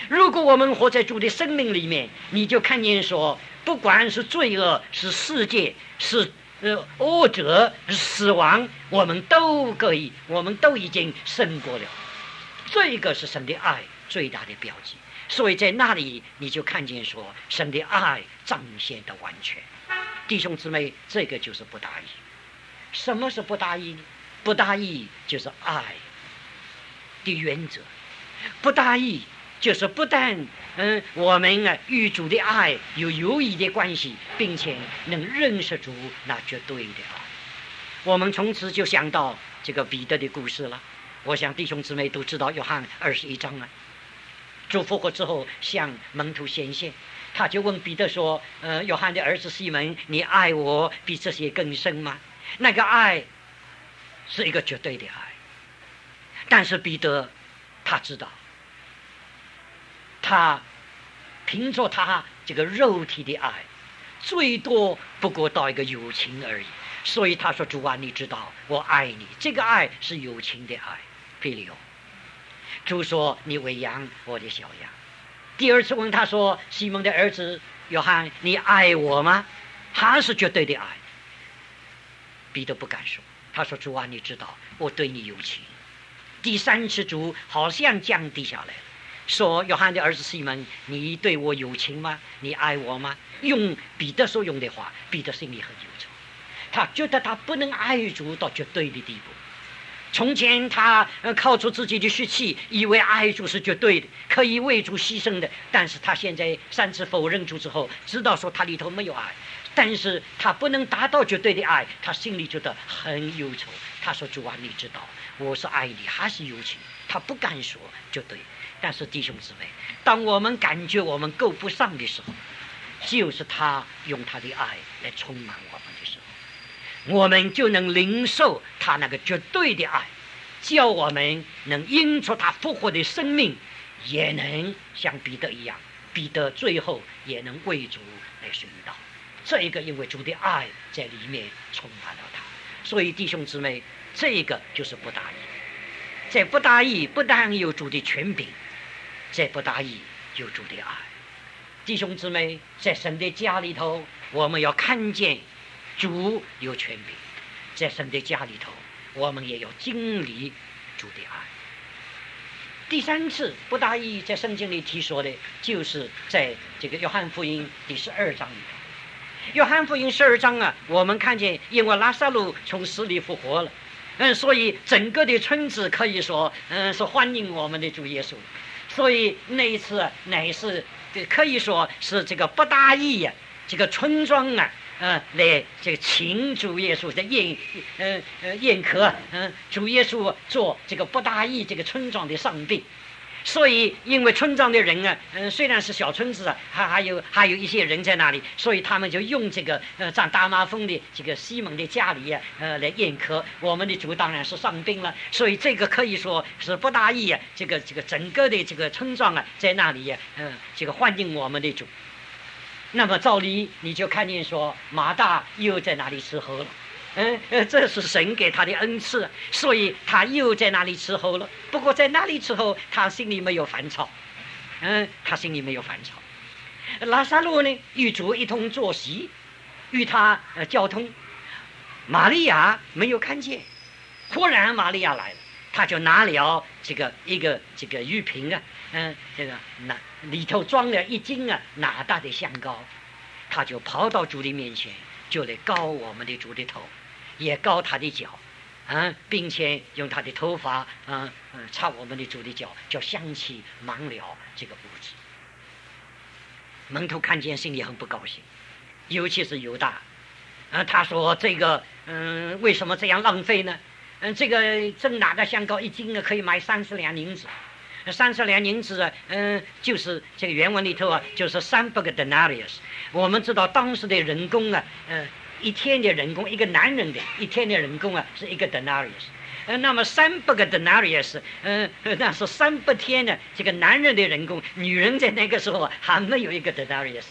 如果我们活在主的生命里面，你就看见说，不管是罪恶，是世界，是呃恶者，死亡，我们都可以，我们都已经胜过了。这个是神的爱最大的标记。所以在那里你就看见说，神的爱彰显的完全。弟兄姊妹，这个就是不大意。什么是不大意呢？不大意就是爱的原则。不大意就是不但嗯，我们啊与主的爱有友谊的关系，并且能认识主那绝对的爱。我们从此就想到这个彼得的故事了。我想弟兄姊妹都知道约翰二十一章啊，主复活之后向门徒显现，他就问彼得说：“呃，约翰的儿子西门，你爱我比这些更深吗？”那个爱是一个绝对的爱，但是彼得他知道，他凭着他这个肉体的爱，最多不过到一个友情而已。所以他说：“主啊，你知道我爱你。”这个爱是友情的爱，腓利欧。主说：“你喂养我的小羊。”第二次问他说：“西蒙的儿子约翰，你爱我吗？”他是绝对的爱。彼得不敢说，他说：“主啊，你知道我对你有情。”第三次主好像降低下来了，说：“约翰的儿子西门，你对我有情吗？你爱我吗？”用彼得所用的话，彼得心里很忧愁，他觉得他不能爱主到绝对的地步。从前他靠出自己的血气，以为爱主是绝对的，可以为主牺牲的。但是他现在三次否认主之后，知道说他里头没有爱，但是他不能达到绝对的爱，他心里觉得很忧愁。他说：“主啊，你知道我是爱你，还是友情。”他不敢说绝对。但是弟兄姊妹，当我们感觉我们够不上的时候，就是他用他的爱来充满我们的时候，我们就能领受他那个绝对的爱，叫我们能因着他复活的生命，也能像彼得一样，彼得最后也能为主来殉道。这一个因为主的爱在里面充满了他。所以弟兄姊妹，这个就是不大意。在不大意不但有主的权柄，在不大意有主的爱。弟兄姊妹，在神的家里头，我们要看见主有权柄，在神的家里头，我们也要经历主的爱。第三次不大意在圣经里提说的，就是在这个约翰福音第十二章里头。约翰福音十二章啊，我们看见因为拉撒路从死里复活了，嗯，所以整个的村子可以说，嗯，是欢迎我们的主耶稣。所以那一次乃是可以说是这个不大意呀、啊，这个村庄啊，呃，来这个请主耶稣的宴，呃呃宴客，嗯、呃，主耶稣做这个不大意这个村庄的上宾。所以因为村庄的人啊，嗯、呃，虽然是小村子啊，还还有还有一些人在那里，所以他们就用这个呃长大麻风的这个西蒙的家里啊，呃来宴客。我们的主当然是上宾了，所以这个可以说是不大意啊，这个这个整个的这个村庄啊，在那里呀、啊，嗯、呃，这个欢迎我们的主。那么照理你就看见说马大又在那里伺候了。嗯，这是神给他的恩赐，所以他又在那里伺候了。不过在那里伺候，他心里没有烦躁。嗯，他心里没有烦躁。拉撒路呢，与主一同坐席，与他呃交通。玛利亚没有看见，忽然玛利亚来了，他就拿了这个一个这个玉瓶啊，嗯，这个那里头装了一斤啊哪大的香膏，他就跑到主的面前，就来膏我们的主的头。也膏他的脚，啊，并且用他的头发，啊，嗯、呃，擦我们的主的脚，叫香气满了这个屋子。门徒看见心里很不高兴，尤其是犹大，啊，他说这个，嗯、呃，为什么这样浪费呢？嗯、呃，这个正拿个香膏一斤呢，可以买三十两银子，三十两银子啊，嗯、呃，就是这个原文里头啊，就是三百个 denarius。我们知道当时的人工啊，嗯、呃。一天的人工，一个男人的一天的人工啊，是一个 denarius。呃，那么三百个 denarius， 嗯、呃，那是三百天呢。这个男人的人工，女人在那个时候还没有一个 denarius。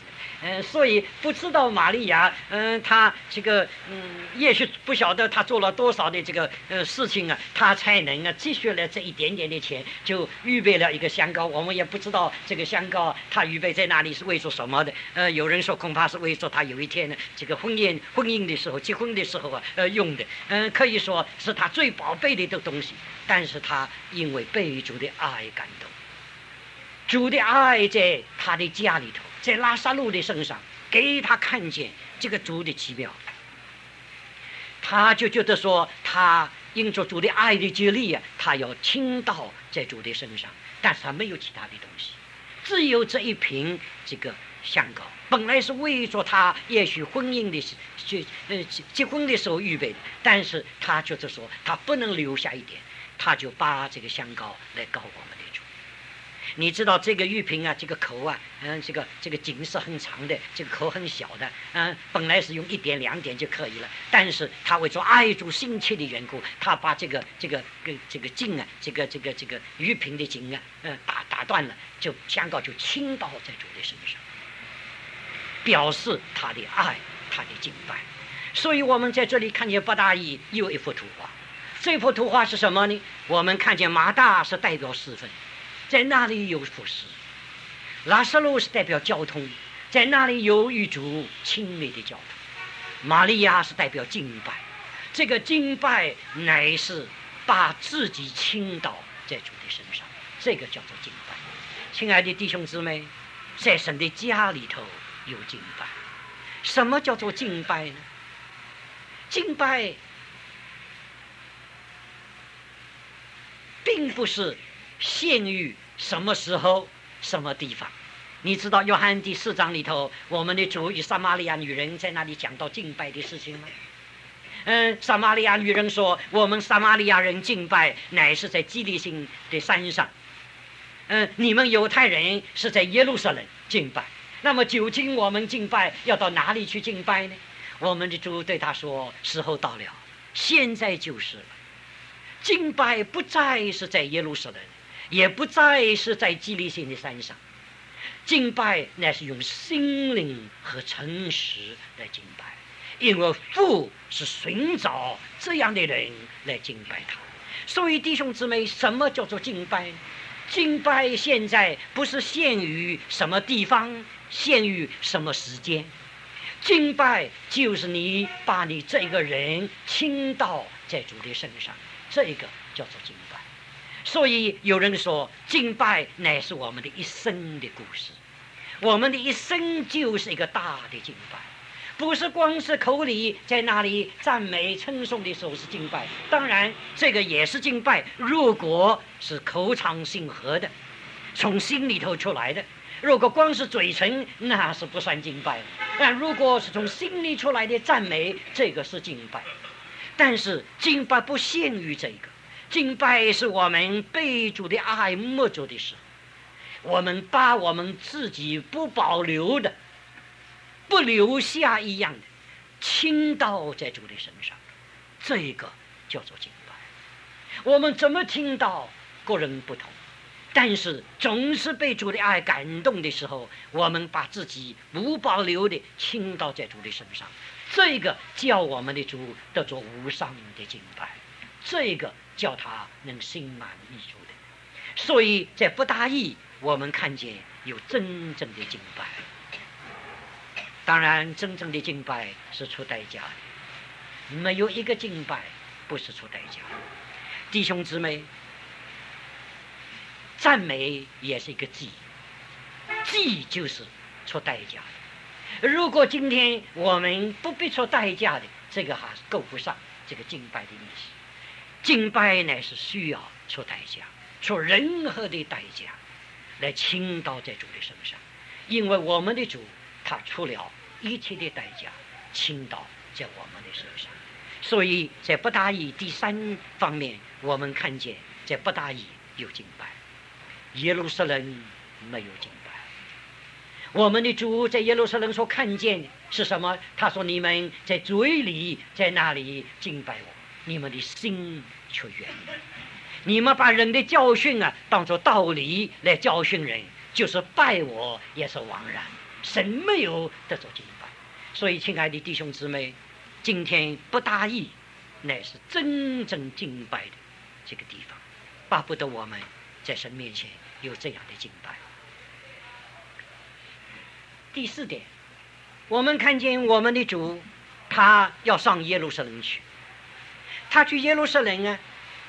嗯、呃，所以不知道玛利亚，嗯、呃，她这个，嗯，也许不晓得她做了多少的这个呃事情啊，她才能啊积蓄了这一点点的钱，就预备了一个香膏。我们也不知道这个香膏她预备在哪里是为做什么的。呃，有人说恐怕是为做她有一天呢，这个婚宴婚姻的时候、结婚的时候啊，呃用的。嗯、呃，可以说是她最宝贝的东西。但是她因为被主的爱感动。主的爱在他的家里头，在拉撒路的身上，给他看见这个主的奇妙，他就觉得说，他因着主的爱的接力啊，他要倾倒在主的身上，但是他没有其他的东西，只有这一瓶这个香膏，本来是为着他也许婚姻的时就呃结婚的时候预备的，但是他觉得说他不能留下一点，他就把这个香膏来告我们的主。你知道这个玉瓶啊，这个口啊，嗯，这个这个颈是很长的，这个口很小的，嗯，本来是用一点两点就可以了，但是他为着爱主心切的缘故，他把这个这个这个这个颈啊，这个这个这个玉瓶的颈啊，嗯，打打断了，就香膏就倾倒在主的身上，表示他的爱，他的敬拜。所以我们在这里看见八大义有一幅图画，这幅图画是什么呢？我们看见马大是代表侍奉，在那里有服侍；拉撒路是代表交通，在那里有与主亲密的交通；玛利亚是代表敬拜，这个敬拜乃是把自己倾倒在主的身上，这个叫做敬拜。亲爱的弟兄姊妹，在神的家里头有敬拜。什么叫做敬拜呢？敬拜并不是限于什么时候什么地方。你知道约翰第四章里头，我们的主与撒玛利亚女人在那里讲到敬拜的事情吗？嗯，撒玛利亚女人说，我们撒玛利亚人敬拜乃是在基利心的山上，嗯，你们犹太人是在耶路撒冷敬拜。那么究竟我们敬拜要到哪里去敬拜呢？我们的主对他说，时候到了，现在就是了。敬拜不再是在耶路撒冷，也不再是在基利心的山上，敬拜乃是用心灵和诚实来敬拜，因为父是寻找这样的人来敬拜他。所以弟兄姊妹，什么叫做敬拜呢？敬拜现在不是限于什么地方，限于什么时间，敬拜就是你把你这个人倾倒在主的身上，这个叫做敬拜。所以有人说，敬拜乃是我们的一生的故事，我们的一生就是一个大的敬拜，不是光是口里在那里赞美称颂的时候是敬拜，当然这个也是敬拜，如果是口唱心和的，从心里头出来的。如果光是嘴唇，那是不算敬拜。但如果是从心里出来的赞美，这个是敬拜。但是敬拜不限于这个，敬拜是我们被主的爱摸着的时候，我们把我们自己不保留的、不留下一样的倾倒在主的身上，这个叫做敬拜。我们怎么听到个人不同，但是总是被主的爱感动的时候，我们把自己无保留的倾倒在主的身上，这个叫我们的主得着无上的敬拜，这个叫他能心满意足的。所以在不大意我们看见有真正的敬拜。当然真正的敬拜是出代价的，没有一个敬拜不是出代价的。弟兄姊妹，赞美也是一个祭，祭就是出代价的。如果今天我们不必出代价的，这个还是够不上这个敬拜的意思。敬拜乃是需要出代价，出任何的代价来倾倒在主的身上，因为我们的主他出了一切的代价倾倒在我们的身上。所以在不大意第三方面，我们看见在不大意有敬拜，耶路撒冷没有敬拜。我们的主在耶路撒冷所看见是什么？他说，你们在嘴里在那里敬拜我，你们的心却远离。你们把人的教训啊当作道理来教训人，就是拜我也是枉然。 神没有得着敬拜。所以亲爱的弟兄姊妹，今天不大意乃是真正敬拜的这个地方，巴不得我们在神面前有这样的敬拜。第四点，我们看见我们的主他要上耶路撒冷去，他去耶路撒冷啊，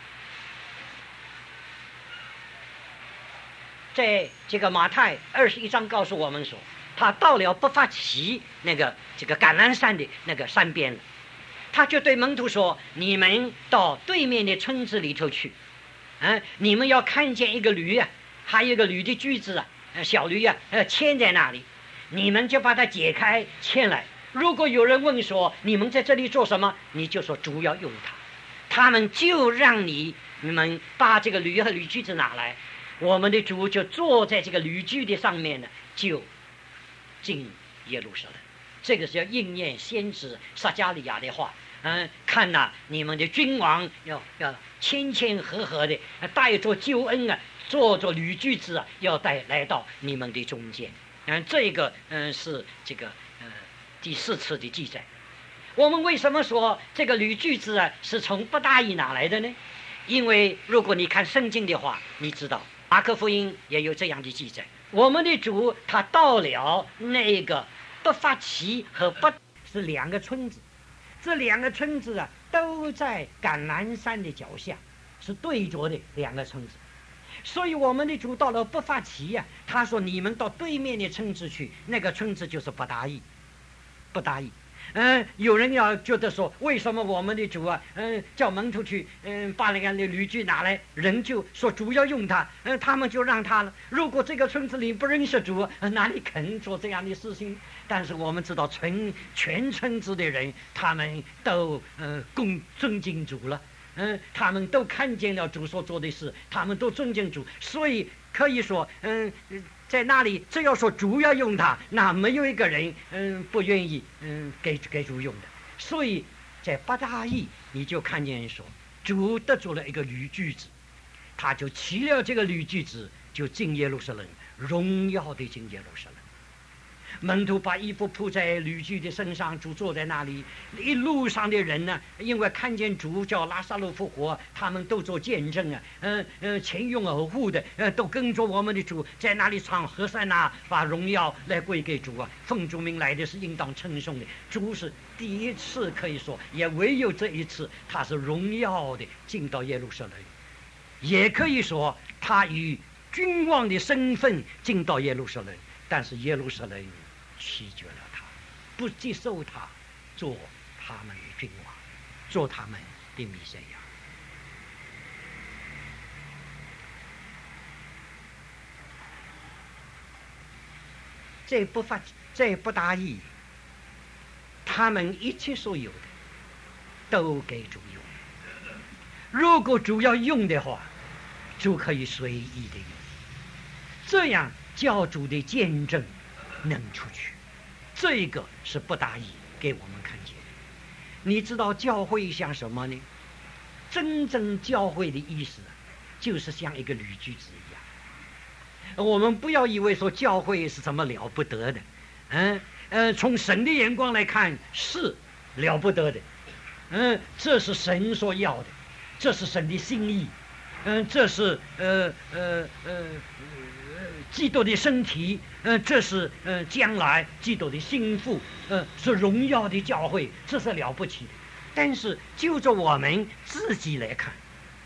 在这个马太二十一章告诉我们说，他到了伯法其那个这个橄榄山的那个山边了，他就对门徒说：“你们到对面的村子里头去，嗯、啊，你们要看见一个驴啊，还有一个驴的驹子啊，小驴啊，呃，牵在那里，你们就把它解开牵来。如果有人问说你们在这里做什么，你就说主要用它，他们就让你你们把这个驴和驴驹子拿来，我们的主就坐在这个驴驹的上面呢，就进耶路撒冷。这个是要应验先知撒迦利亚的话，嗯，看呐、啊，你们的君王要要谦谦和和的带着救恩啊，坐着驴驹子啊，要带来到你们的中间。嗯，这个嗯是这个嗯第四次的记载。我们为什么说这个驴驹子啊是从不大意哪来的呢？因为如果你看圣经的话，你知道马可福音也有这样的记载。我们的主他到了那个伯法其和伯是两个村子，这两个村子啊都在橄榄山的脚下，是对着的两个村子。所以我们的主到了伯法其呀、啊，他说你们到对面的村子去，那个村子就是不大意，不大意。嗯，有人要觉得说，为什么我们的主啊，嗯，叫门徒去，嗯，把那个驴驹拿来，人就说主要用它，嗯，他们就让他了。如果这个村子里不认识主，哪里肯做这样的事情？但是我们知道，全全村子的人，他们都嗯恭尊敬主了，嗯，他们都看见了主所做的事，他们都尊敬主，所以可以说，嗯。在那里，只要说主要用它，那没有一个人嗯不愿意嗯给给主用的。所以在伯大意，你就看见说主得着了一个驴驹子，他就骑了这个驴驹子，就进耶路撒冷，荣耀的进耶路撒冷。门徒把衣服铺在驴驹的身上，主坐在那里。一路上的人呢，因为看见主叫拉撒路复活，他们都做见证啊，嗯、呃、嗯、呃，前拥后护的，呃，都跟着我们的主在那里唱和散那，把荣耀来归给主啊。奉主名来的是应当称颂的。主是第一次，可以说也唯有这一次，他是荣耀的进到耶路撒冷，也可以说他以君王的身份进到耶路撒冷，但是耶路撒冷弃绝了他，不接受他做他们的君王，做他们的弥赛亚。这不发，这不大意，他们一切所有的都给主用。如果主要用的话，主可以随意的用，这样教主的见证能出去。这个是不大意给我们看见。你知道教会像什么呢？真正教会的意思就是像一个驴驹子一样。我们不要以为说教会是什么了不得的，嗯呃，从神的眼光来看是了不得的，嗯，这是神所要的，这是神的心意，嗯，这是呃呃呃基督的身体，呃，这是呃将来基督的心腹，呃，是荣耀的教会，这是了不起的。但是就着我们自己来看，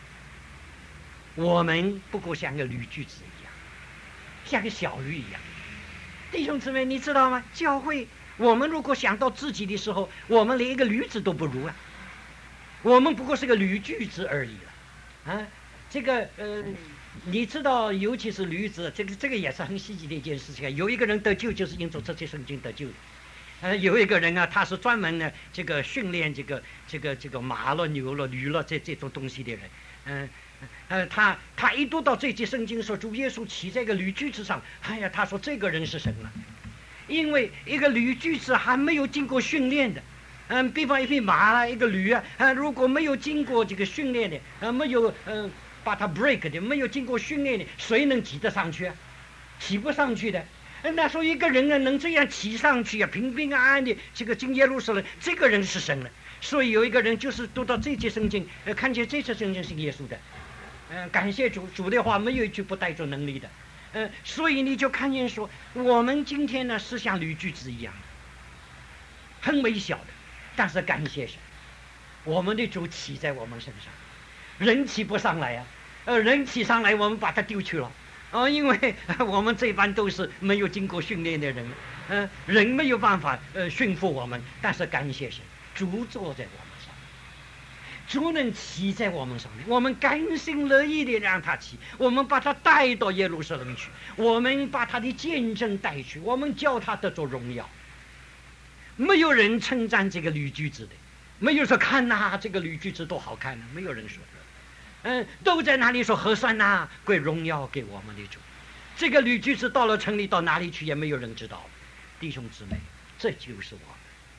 我们不过像个驴驹子一样，像个小驴一样。弟兄姊妹，你知道吗？教会，我们如果想到自己的时候，我们连一个驴子都不如啊，我们不过是个驴驹子而已了，啊，这个呃。你知道，尤其是驴子，这个这个也是很稀奇的一件事情。有一个人得救，就是因着这些圣经得救的。呃，有一个人啊，他是专门呢这个训练这个这个这个马了、牛了、驴了这这种东西的人。嗯呃, 呃，他他一读到这节圣经说主耶稣骑在一个驴驹子上，哎呀，他说这个人是神了，因为一个驴驹子还没有经过训练的。嗯，比方一匹马啊，一个驴啊，啊，如果没有经过这个训练的，呃，没有嗯。把它 break 的，没有经过训练的，谁能骑得上去啊？骑不上去的。 那说一个人呢能这样骑上去啊，平平安安的这个进耶路撒冷，这个人是神了。所以有一个人就是读到这节圣经，呃，看见这节圣经是耶稣的，嗯、呃，感谢主，主的话没有一句不带着能力的，嗯、呃，所以你就看见说，我们今天呢是像驴驹子一样的，很微小的，但是感谢神，我们的主骑在我们身上，人骑不上来啊，呃，人骑上来我们把他丢去了。哦，因为我们这班都是没有经过训练的人，嗯、呃，人没有办法呃驯服我们，但是感谢神，主坐在我们上面，主能骑在我们上面，我们甘心乐意的让他骑，我们把他带到耶路撒冷去，我们把他的见证带去，我们叫他得着荣耀。没有人称赞这个驴驹子的，没有说看呐、啊，这个驴驹子多好看呢、啊，没有人说。嗯，都在那里说和善呐，归荣耀给我们的主。这个驴驹子到了城里，到哪里去也没有人知道。弟兄姊妹，这就是我们。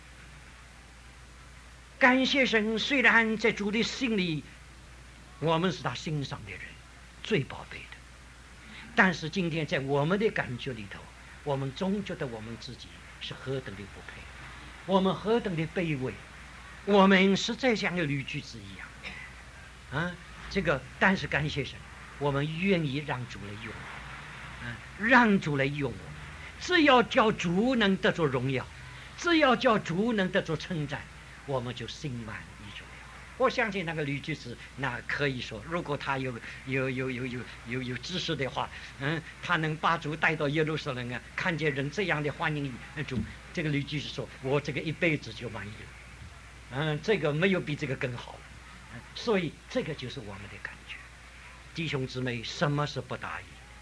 感谢神，虽然在主的心里，我们是他心上的人，最宝贝的，但是今天在我们的感觉里头，我们总觉得我们自己是何等的不配，我们何等的卑微，我们实在像个驴驹子一样，啊。这个，但是感谢神，我们愿意让主来用，嗯，让主来用我，只要叫主能得着荣耀，只要叫主能得着称赞，我们就心满意足了。我相信那个驴驹子，那可以说，如果他有有有有有有有知识的话，嗯，他能把主带到耶路撒冷啊，看见人这样的欢迎主，这个驴驹子说，我这个一辈子就满意了，嗯，这个没有比这个更好了。所以这个就是我们的感觉，弟兄姊妹，什么是不大意？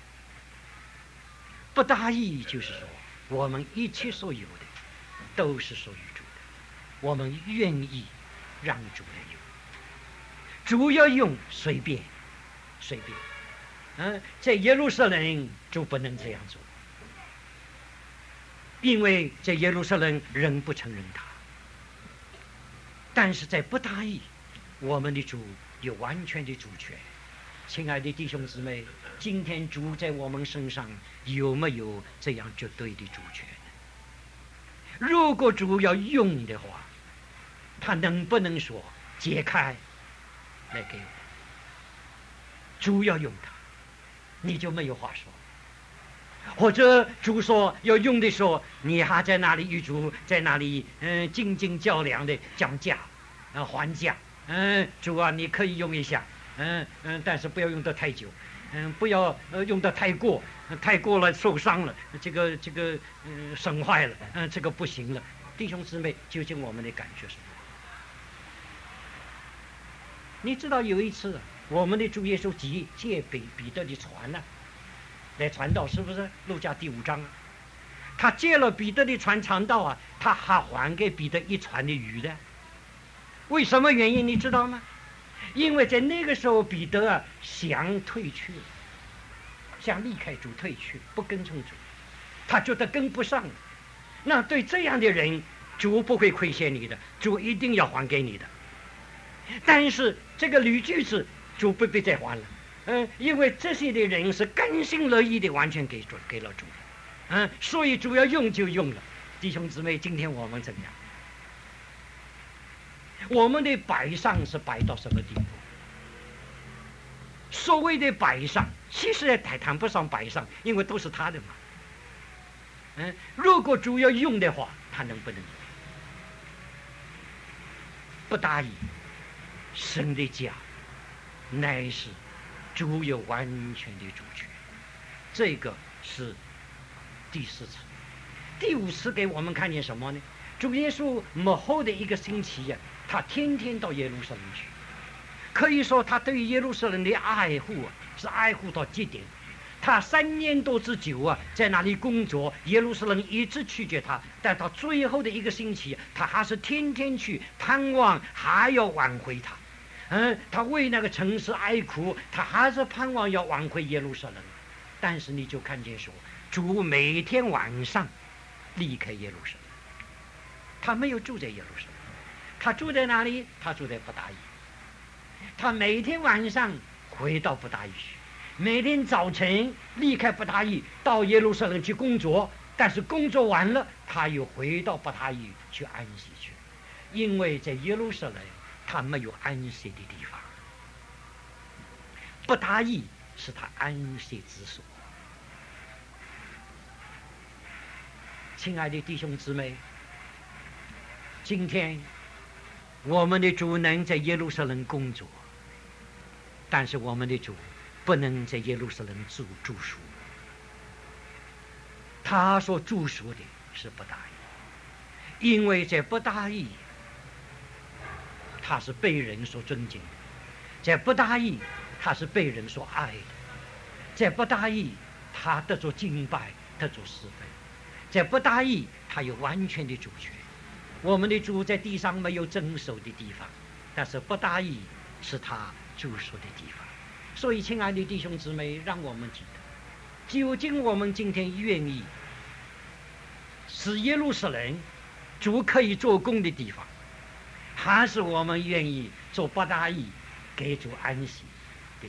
不大意就是说，我们一切所有的都是属于主的，我们愿意让主来用，主要用随便随便，嗯，在耶路撒冷就不能这样做，因为在耶路撒冷人不承认他，但是在不大意。我们的主有完全的主权，亲爱的弟兄姊妹，今天主在我们身上有没有这样绝对的主权？如果主要用的话，他能不能说解开来给我？主要用他，你就没有话说。或者主说要用的时候，你还在那里与主在那里嗯斤斤较量的讲价啊还价。嗯，主啊，你可以用一下，嗯嗯，但是不要用得太久，嗯，不要呃用得太过，太过了受伤了，这个这个嗯、呃、损坏了，嗯，这个不行了。弟兄姊妹，究竟我们的感觉是什么？你知道有一次，我们的主耶稣借借彼彼得的船呢、啊，来传道，是不是？路加第五章，他借了彼得的船传道啊，他还还给彼得一船的鱼的。为什么原因你知道吗？因为在那个时候彼得啊想退去了，想离开主退去，不跟从主，他觉得跟不上了。那对这样的人，主不会亏欠你的，主一定要还给你的。但是这个驴驹子主不必再还了，嗯，因为这些的人是甘心乐意的完全给主给了主，嗯，所以主要用就用了。弟兄姊妹，今天我们怎样？我们的摆上是摆到什么地步？所谓的摆上，其实也谈不上摆上，因为都是他的嘛。嗯，如果主要用的话，他能不能用？不大意，神的家乃是主有完全的主权。这个是第四次。第五次给我们看见什么呢？主耶稣末后的一个星期呀、啊。他天天到耶路撒冷去，可以说他对于耶路撒冷的爱护啊，是爱护到极点。他三年多之久啊，在那里工作，耶路撒冷一直拒绝他，但到最后的一个星期，他还是天天去盼望，还要挽回他。嗯，他为那个城市哀哭，他还是盼望要挽回耶路撒冷。但是你就看见说，主每天晚上离开耶路撒冷，他没有住在耶路撒冷。他住在哪里？他住在不大意。他每天晚上回到不大意去， 每天早晨离开伯大义到耶路撒冷去工作，但是工作完了他又回到伯大义去安息去，因为在耶路撒冷他没有安息的地方，伯大义是他安息之所。亲爱的弟兄姊妹，今天我们的主能在耶路撒冷工作，但是我们的主不能在耶路撒冷住住宿，他所住宿的是伯大义，因为在伯大义他是被人所尊敬的，在伯大义他是被人所爱的，在伯大义他得着敬拜，得着侍奉，在伯大义他有完全的主权。我们的主在地上没有镇守的地方，但是伯大义是他住宿的地方。所以亲爱的弟兄姊妹，让我们记得，究竟我们今天愿意使耶路撒冷主可以做工的地方，还是我们愿意做伯大义给主安息的地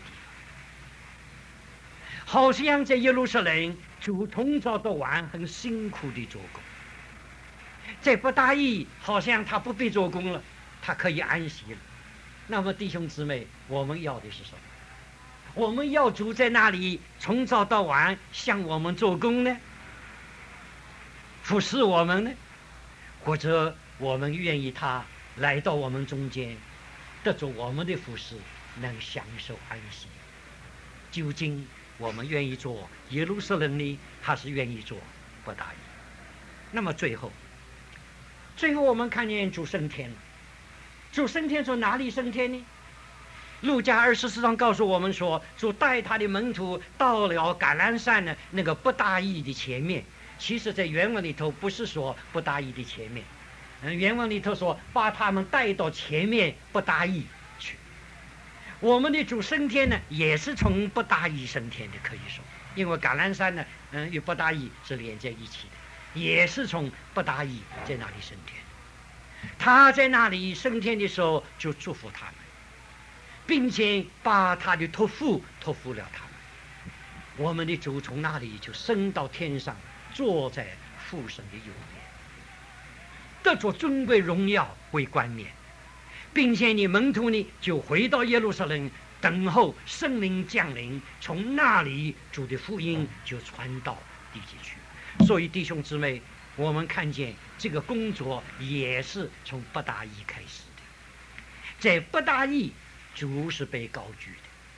方？好像在耶路撒冷主从早到晚很辛苦的做工，在伯大义好像他不必做工了，他可以安息了。那么弟兄姊妹，我们要的是什么？我们要主在那里从早到晚向我们做工呢，服侍我们呢，或者我们愿意他来到我们中间，得着我们的服侍，能享受安息？究竟我们愿意做耶路撒冷呢，还是愿意做伯大义？那么最后最后我们看见主升天了。主升天从哪里升天呢？路加二十四章告诉我们说，主带他的门徒到了橄榄山的那个伯大义的前面。其实在原文里头不是说伯大义的前面，嗯，原文里头说把他们带到前面伯大义去。我们的主升天呢，也是从伯大义升天的，可以说，因为橄榄山呢，嗯，与伯大义是连在一起的，也是从伯大义在那里升天。他在那里升天的时候就祝福他们，并且把他的托付托付了他们。我们的主从那里就升到天上，坐在父神的右边，得着尊贵荣耀为冠冕，并且你门徒呢就回到耶路撒冷，等候圣灵降临，从那里主的福音就传到地极去。所以弟兄姊妹，我们看见这个工作也是从伯大义开始的。在伯大义，主是被高举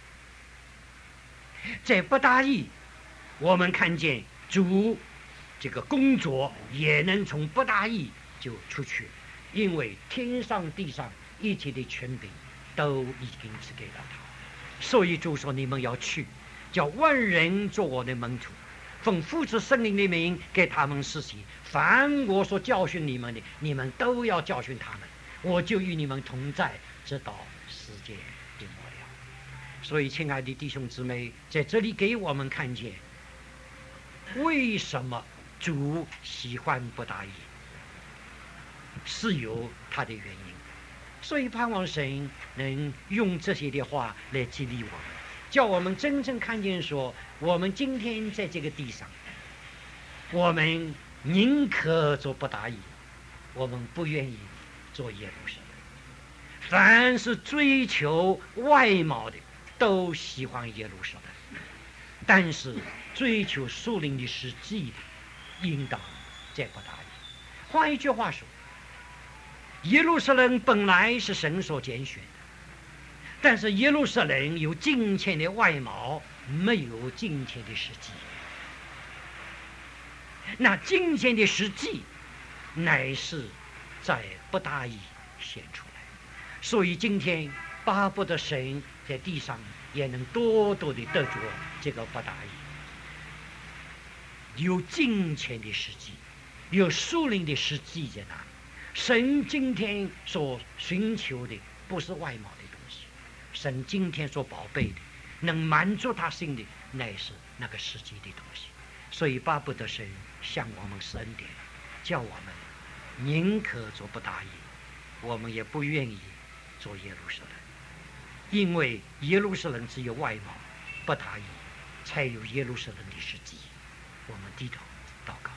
的。在伯大义，我们看见主这个工作也能从伯大义就出去，因为天上地上一切的权柄都已经赐给了他。所以主说，你们要去，叫万人做我的门徒，奉父子圣灵的名给他们施洗，凡我所教训你们的，你们都要教训他们，我就与你们同在，直到世界的末了。所以亲爱的弟兄姊妹，在这里给我们看见为什么主喜欢伯大义，是有他的原因。所以盼望神能用这些的话来激励我们，叫我们真正看见说，我们今天在这个地上，我们宁可做伯大义，我们不愿意做耶路撒冷。凡是追求外貌的都喜欢耶路撒冷，但是追求属灵的实际的应当在伯大义。换一句话说，耶路撒冷本来是神所拣选的，但是耶路撒冷有金钱的外貌，没有金钱的实际。那金钱的实际乃是在伯大义显出来。所以今天巴不得神在地上也能多多的得着这个伯大义，有金钱的实际，有属灵的实际在哪里？神今天所寻求的不是外貌的东西，神今天所宝贝的，能满足他心的，乃是那个实际的东西。所以巴不得神向我们施恩典，叫我们宁可做伯大义，我们也不愿意做耶路撒冷，因为耶路撒冷只有外貌， 不大意，才有耶路撒冷的时机。我们低头祷告。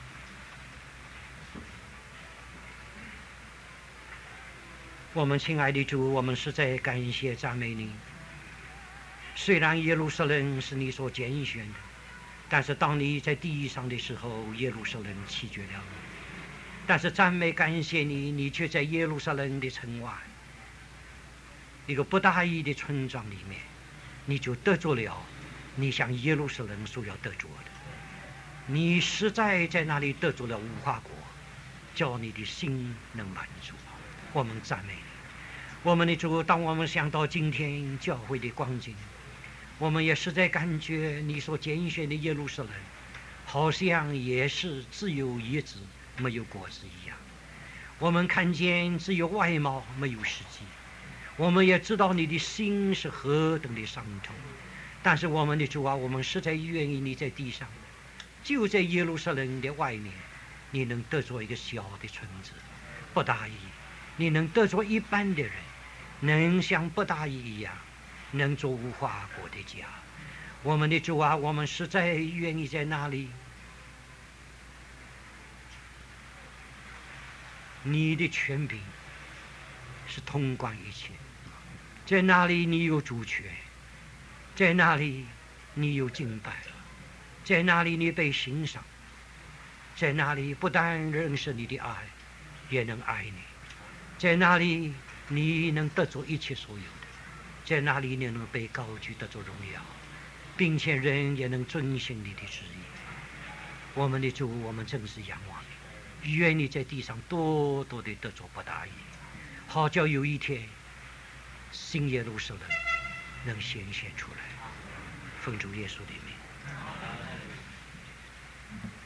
我们亲爱的主，我们实在感谢赞美你。虽然耶路撒冷是你所拣选的，但是当你在地上的时候，耶路撒冷弃绝了你。但是赞美感谢你，你却在耶路撒冷的城外，一个不大意的村庄里面，你就得着了你向耶路撒冷所要得着的。你实在在那里得着了无花果，叫你的心能满足。我们赞美你，我们的主。当我们想到今天教会的光景，我们也实在感觉你所拣选的耶路撒冷，好像也是只有叶子没有果子一样。我们看见只有外貌没有实际，我们也知道你的心是何等的伤痛。但是我们的主啊，我们实在愿意你在地上，就在耶路撒冷的外面，你能得着一个小的村子不大意，你能得着一般的人，能像不大意一样，能做无花果的家。我们的主啊，我们实在愿意在那里，你的权柄是统管一切，在那里你有主权，在那里你有敬拜，在那里你被欣赏，在那里不但认识你的爱，也能爱你，在那里你能得着一切所有的，在那里你能被高举得着荣耀，并且人也能遵行你的旨意。我们的主，我们真是仰望你，愿你在地上多多的得着不大意，好叫有一天新耶路撒冷能显现出来。奉主耶稣的名。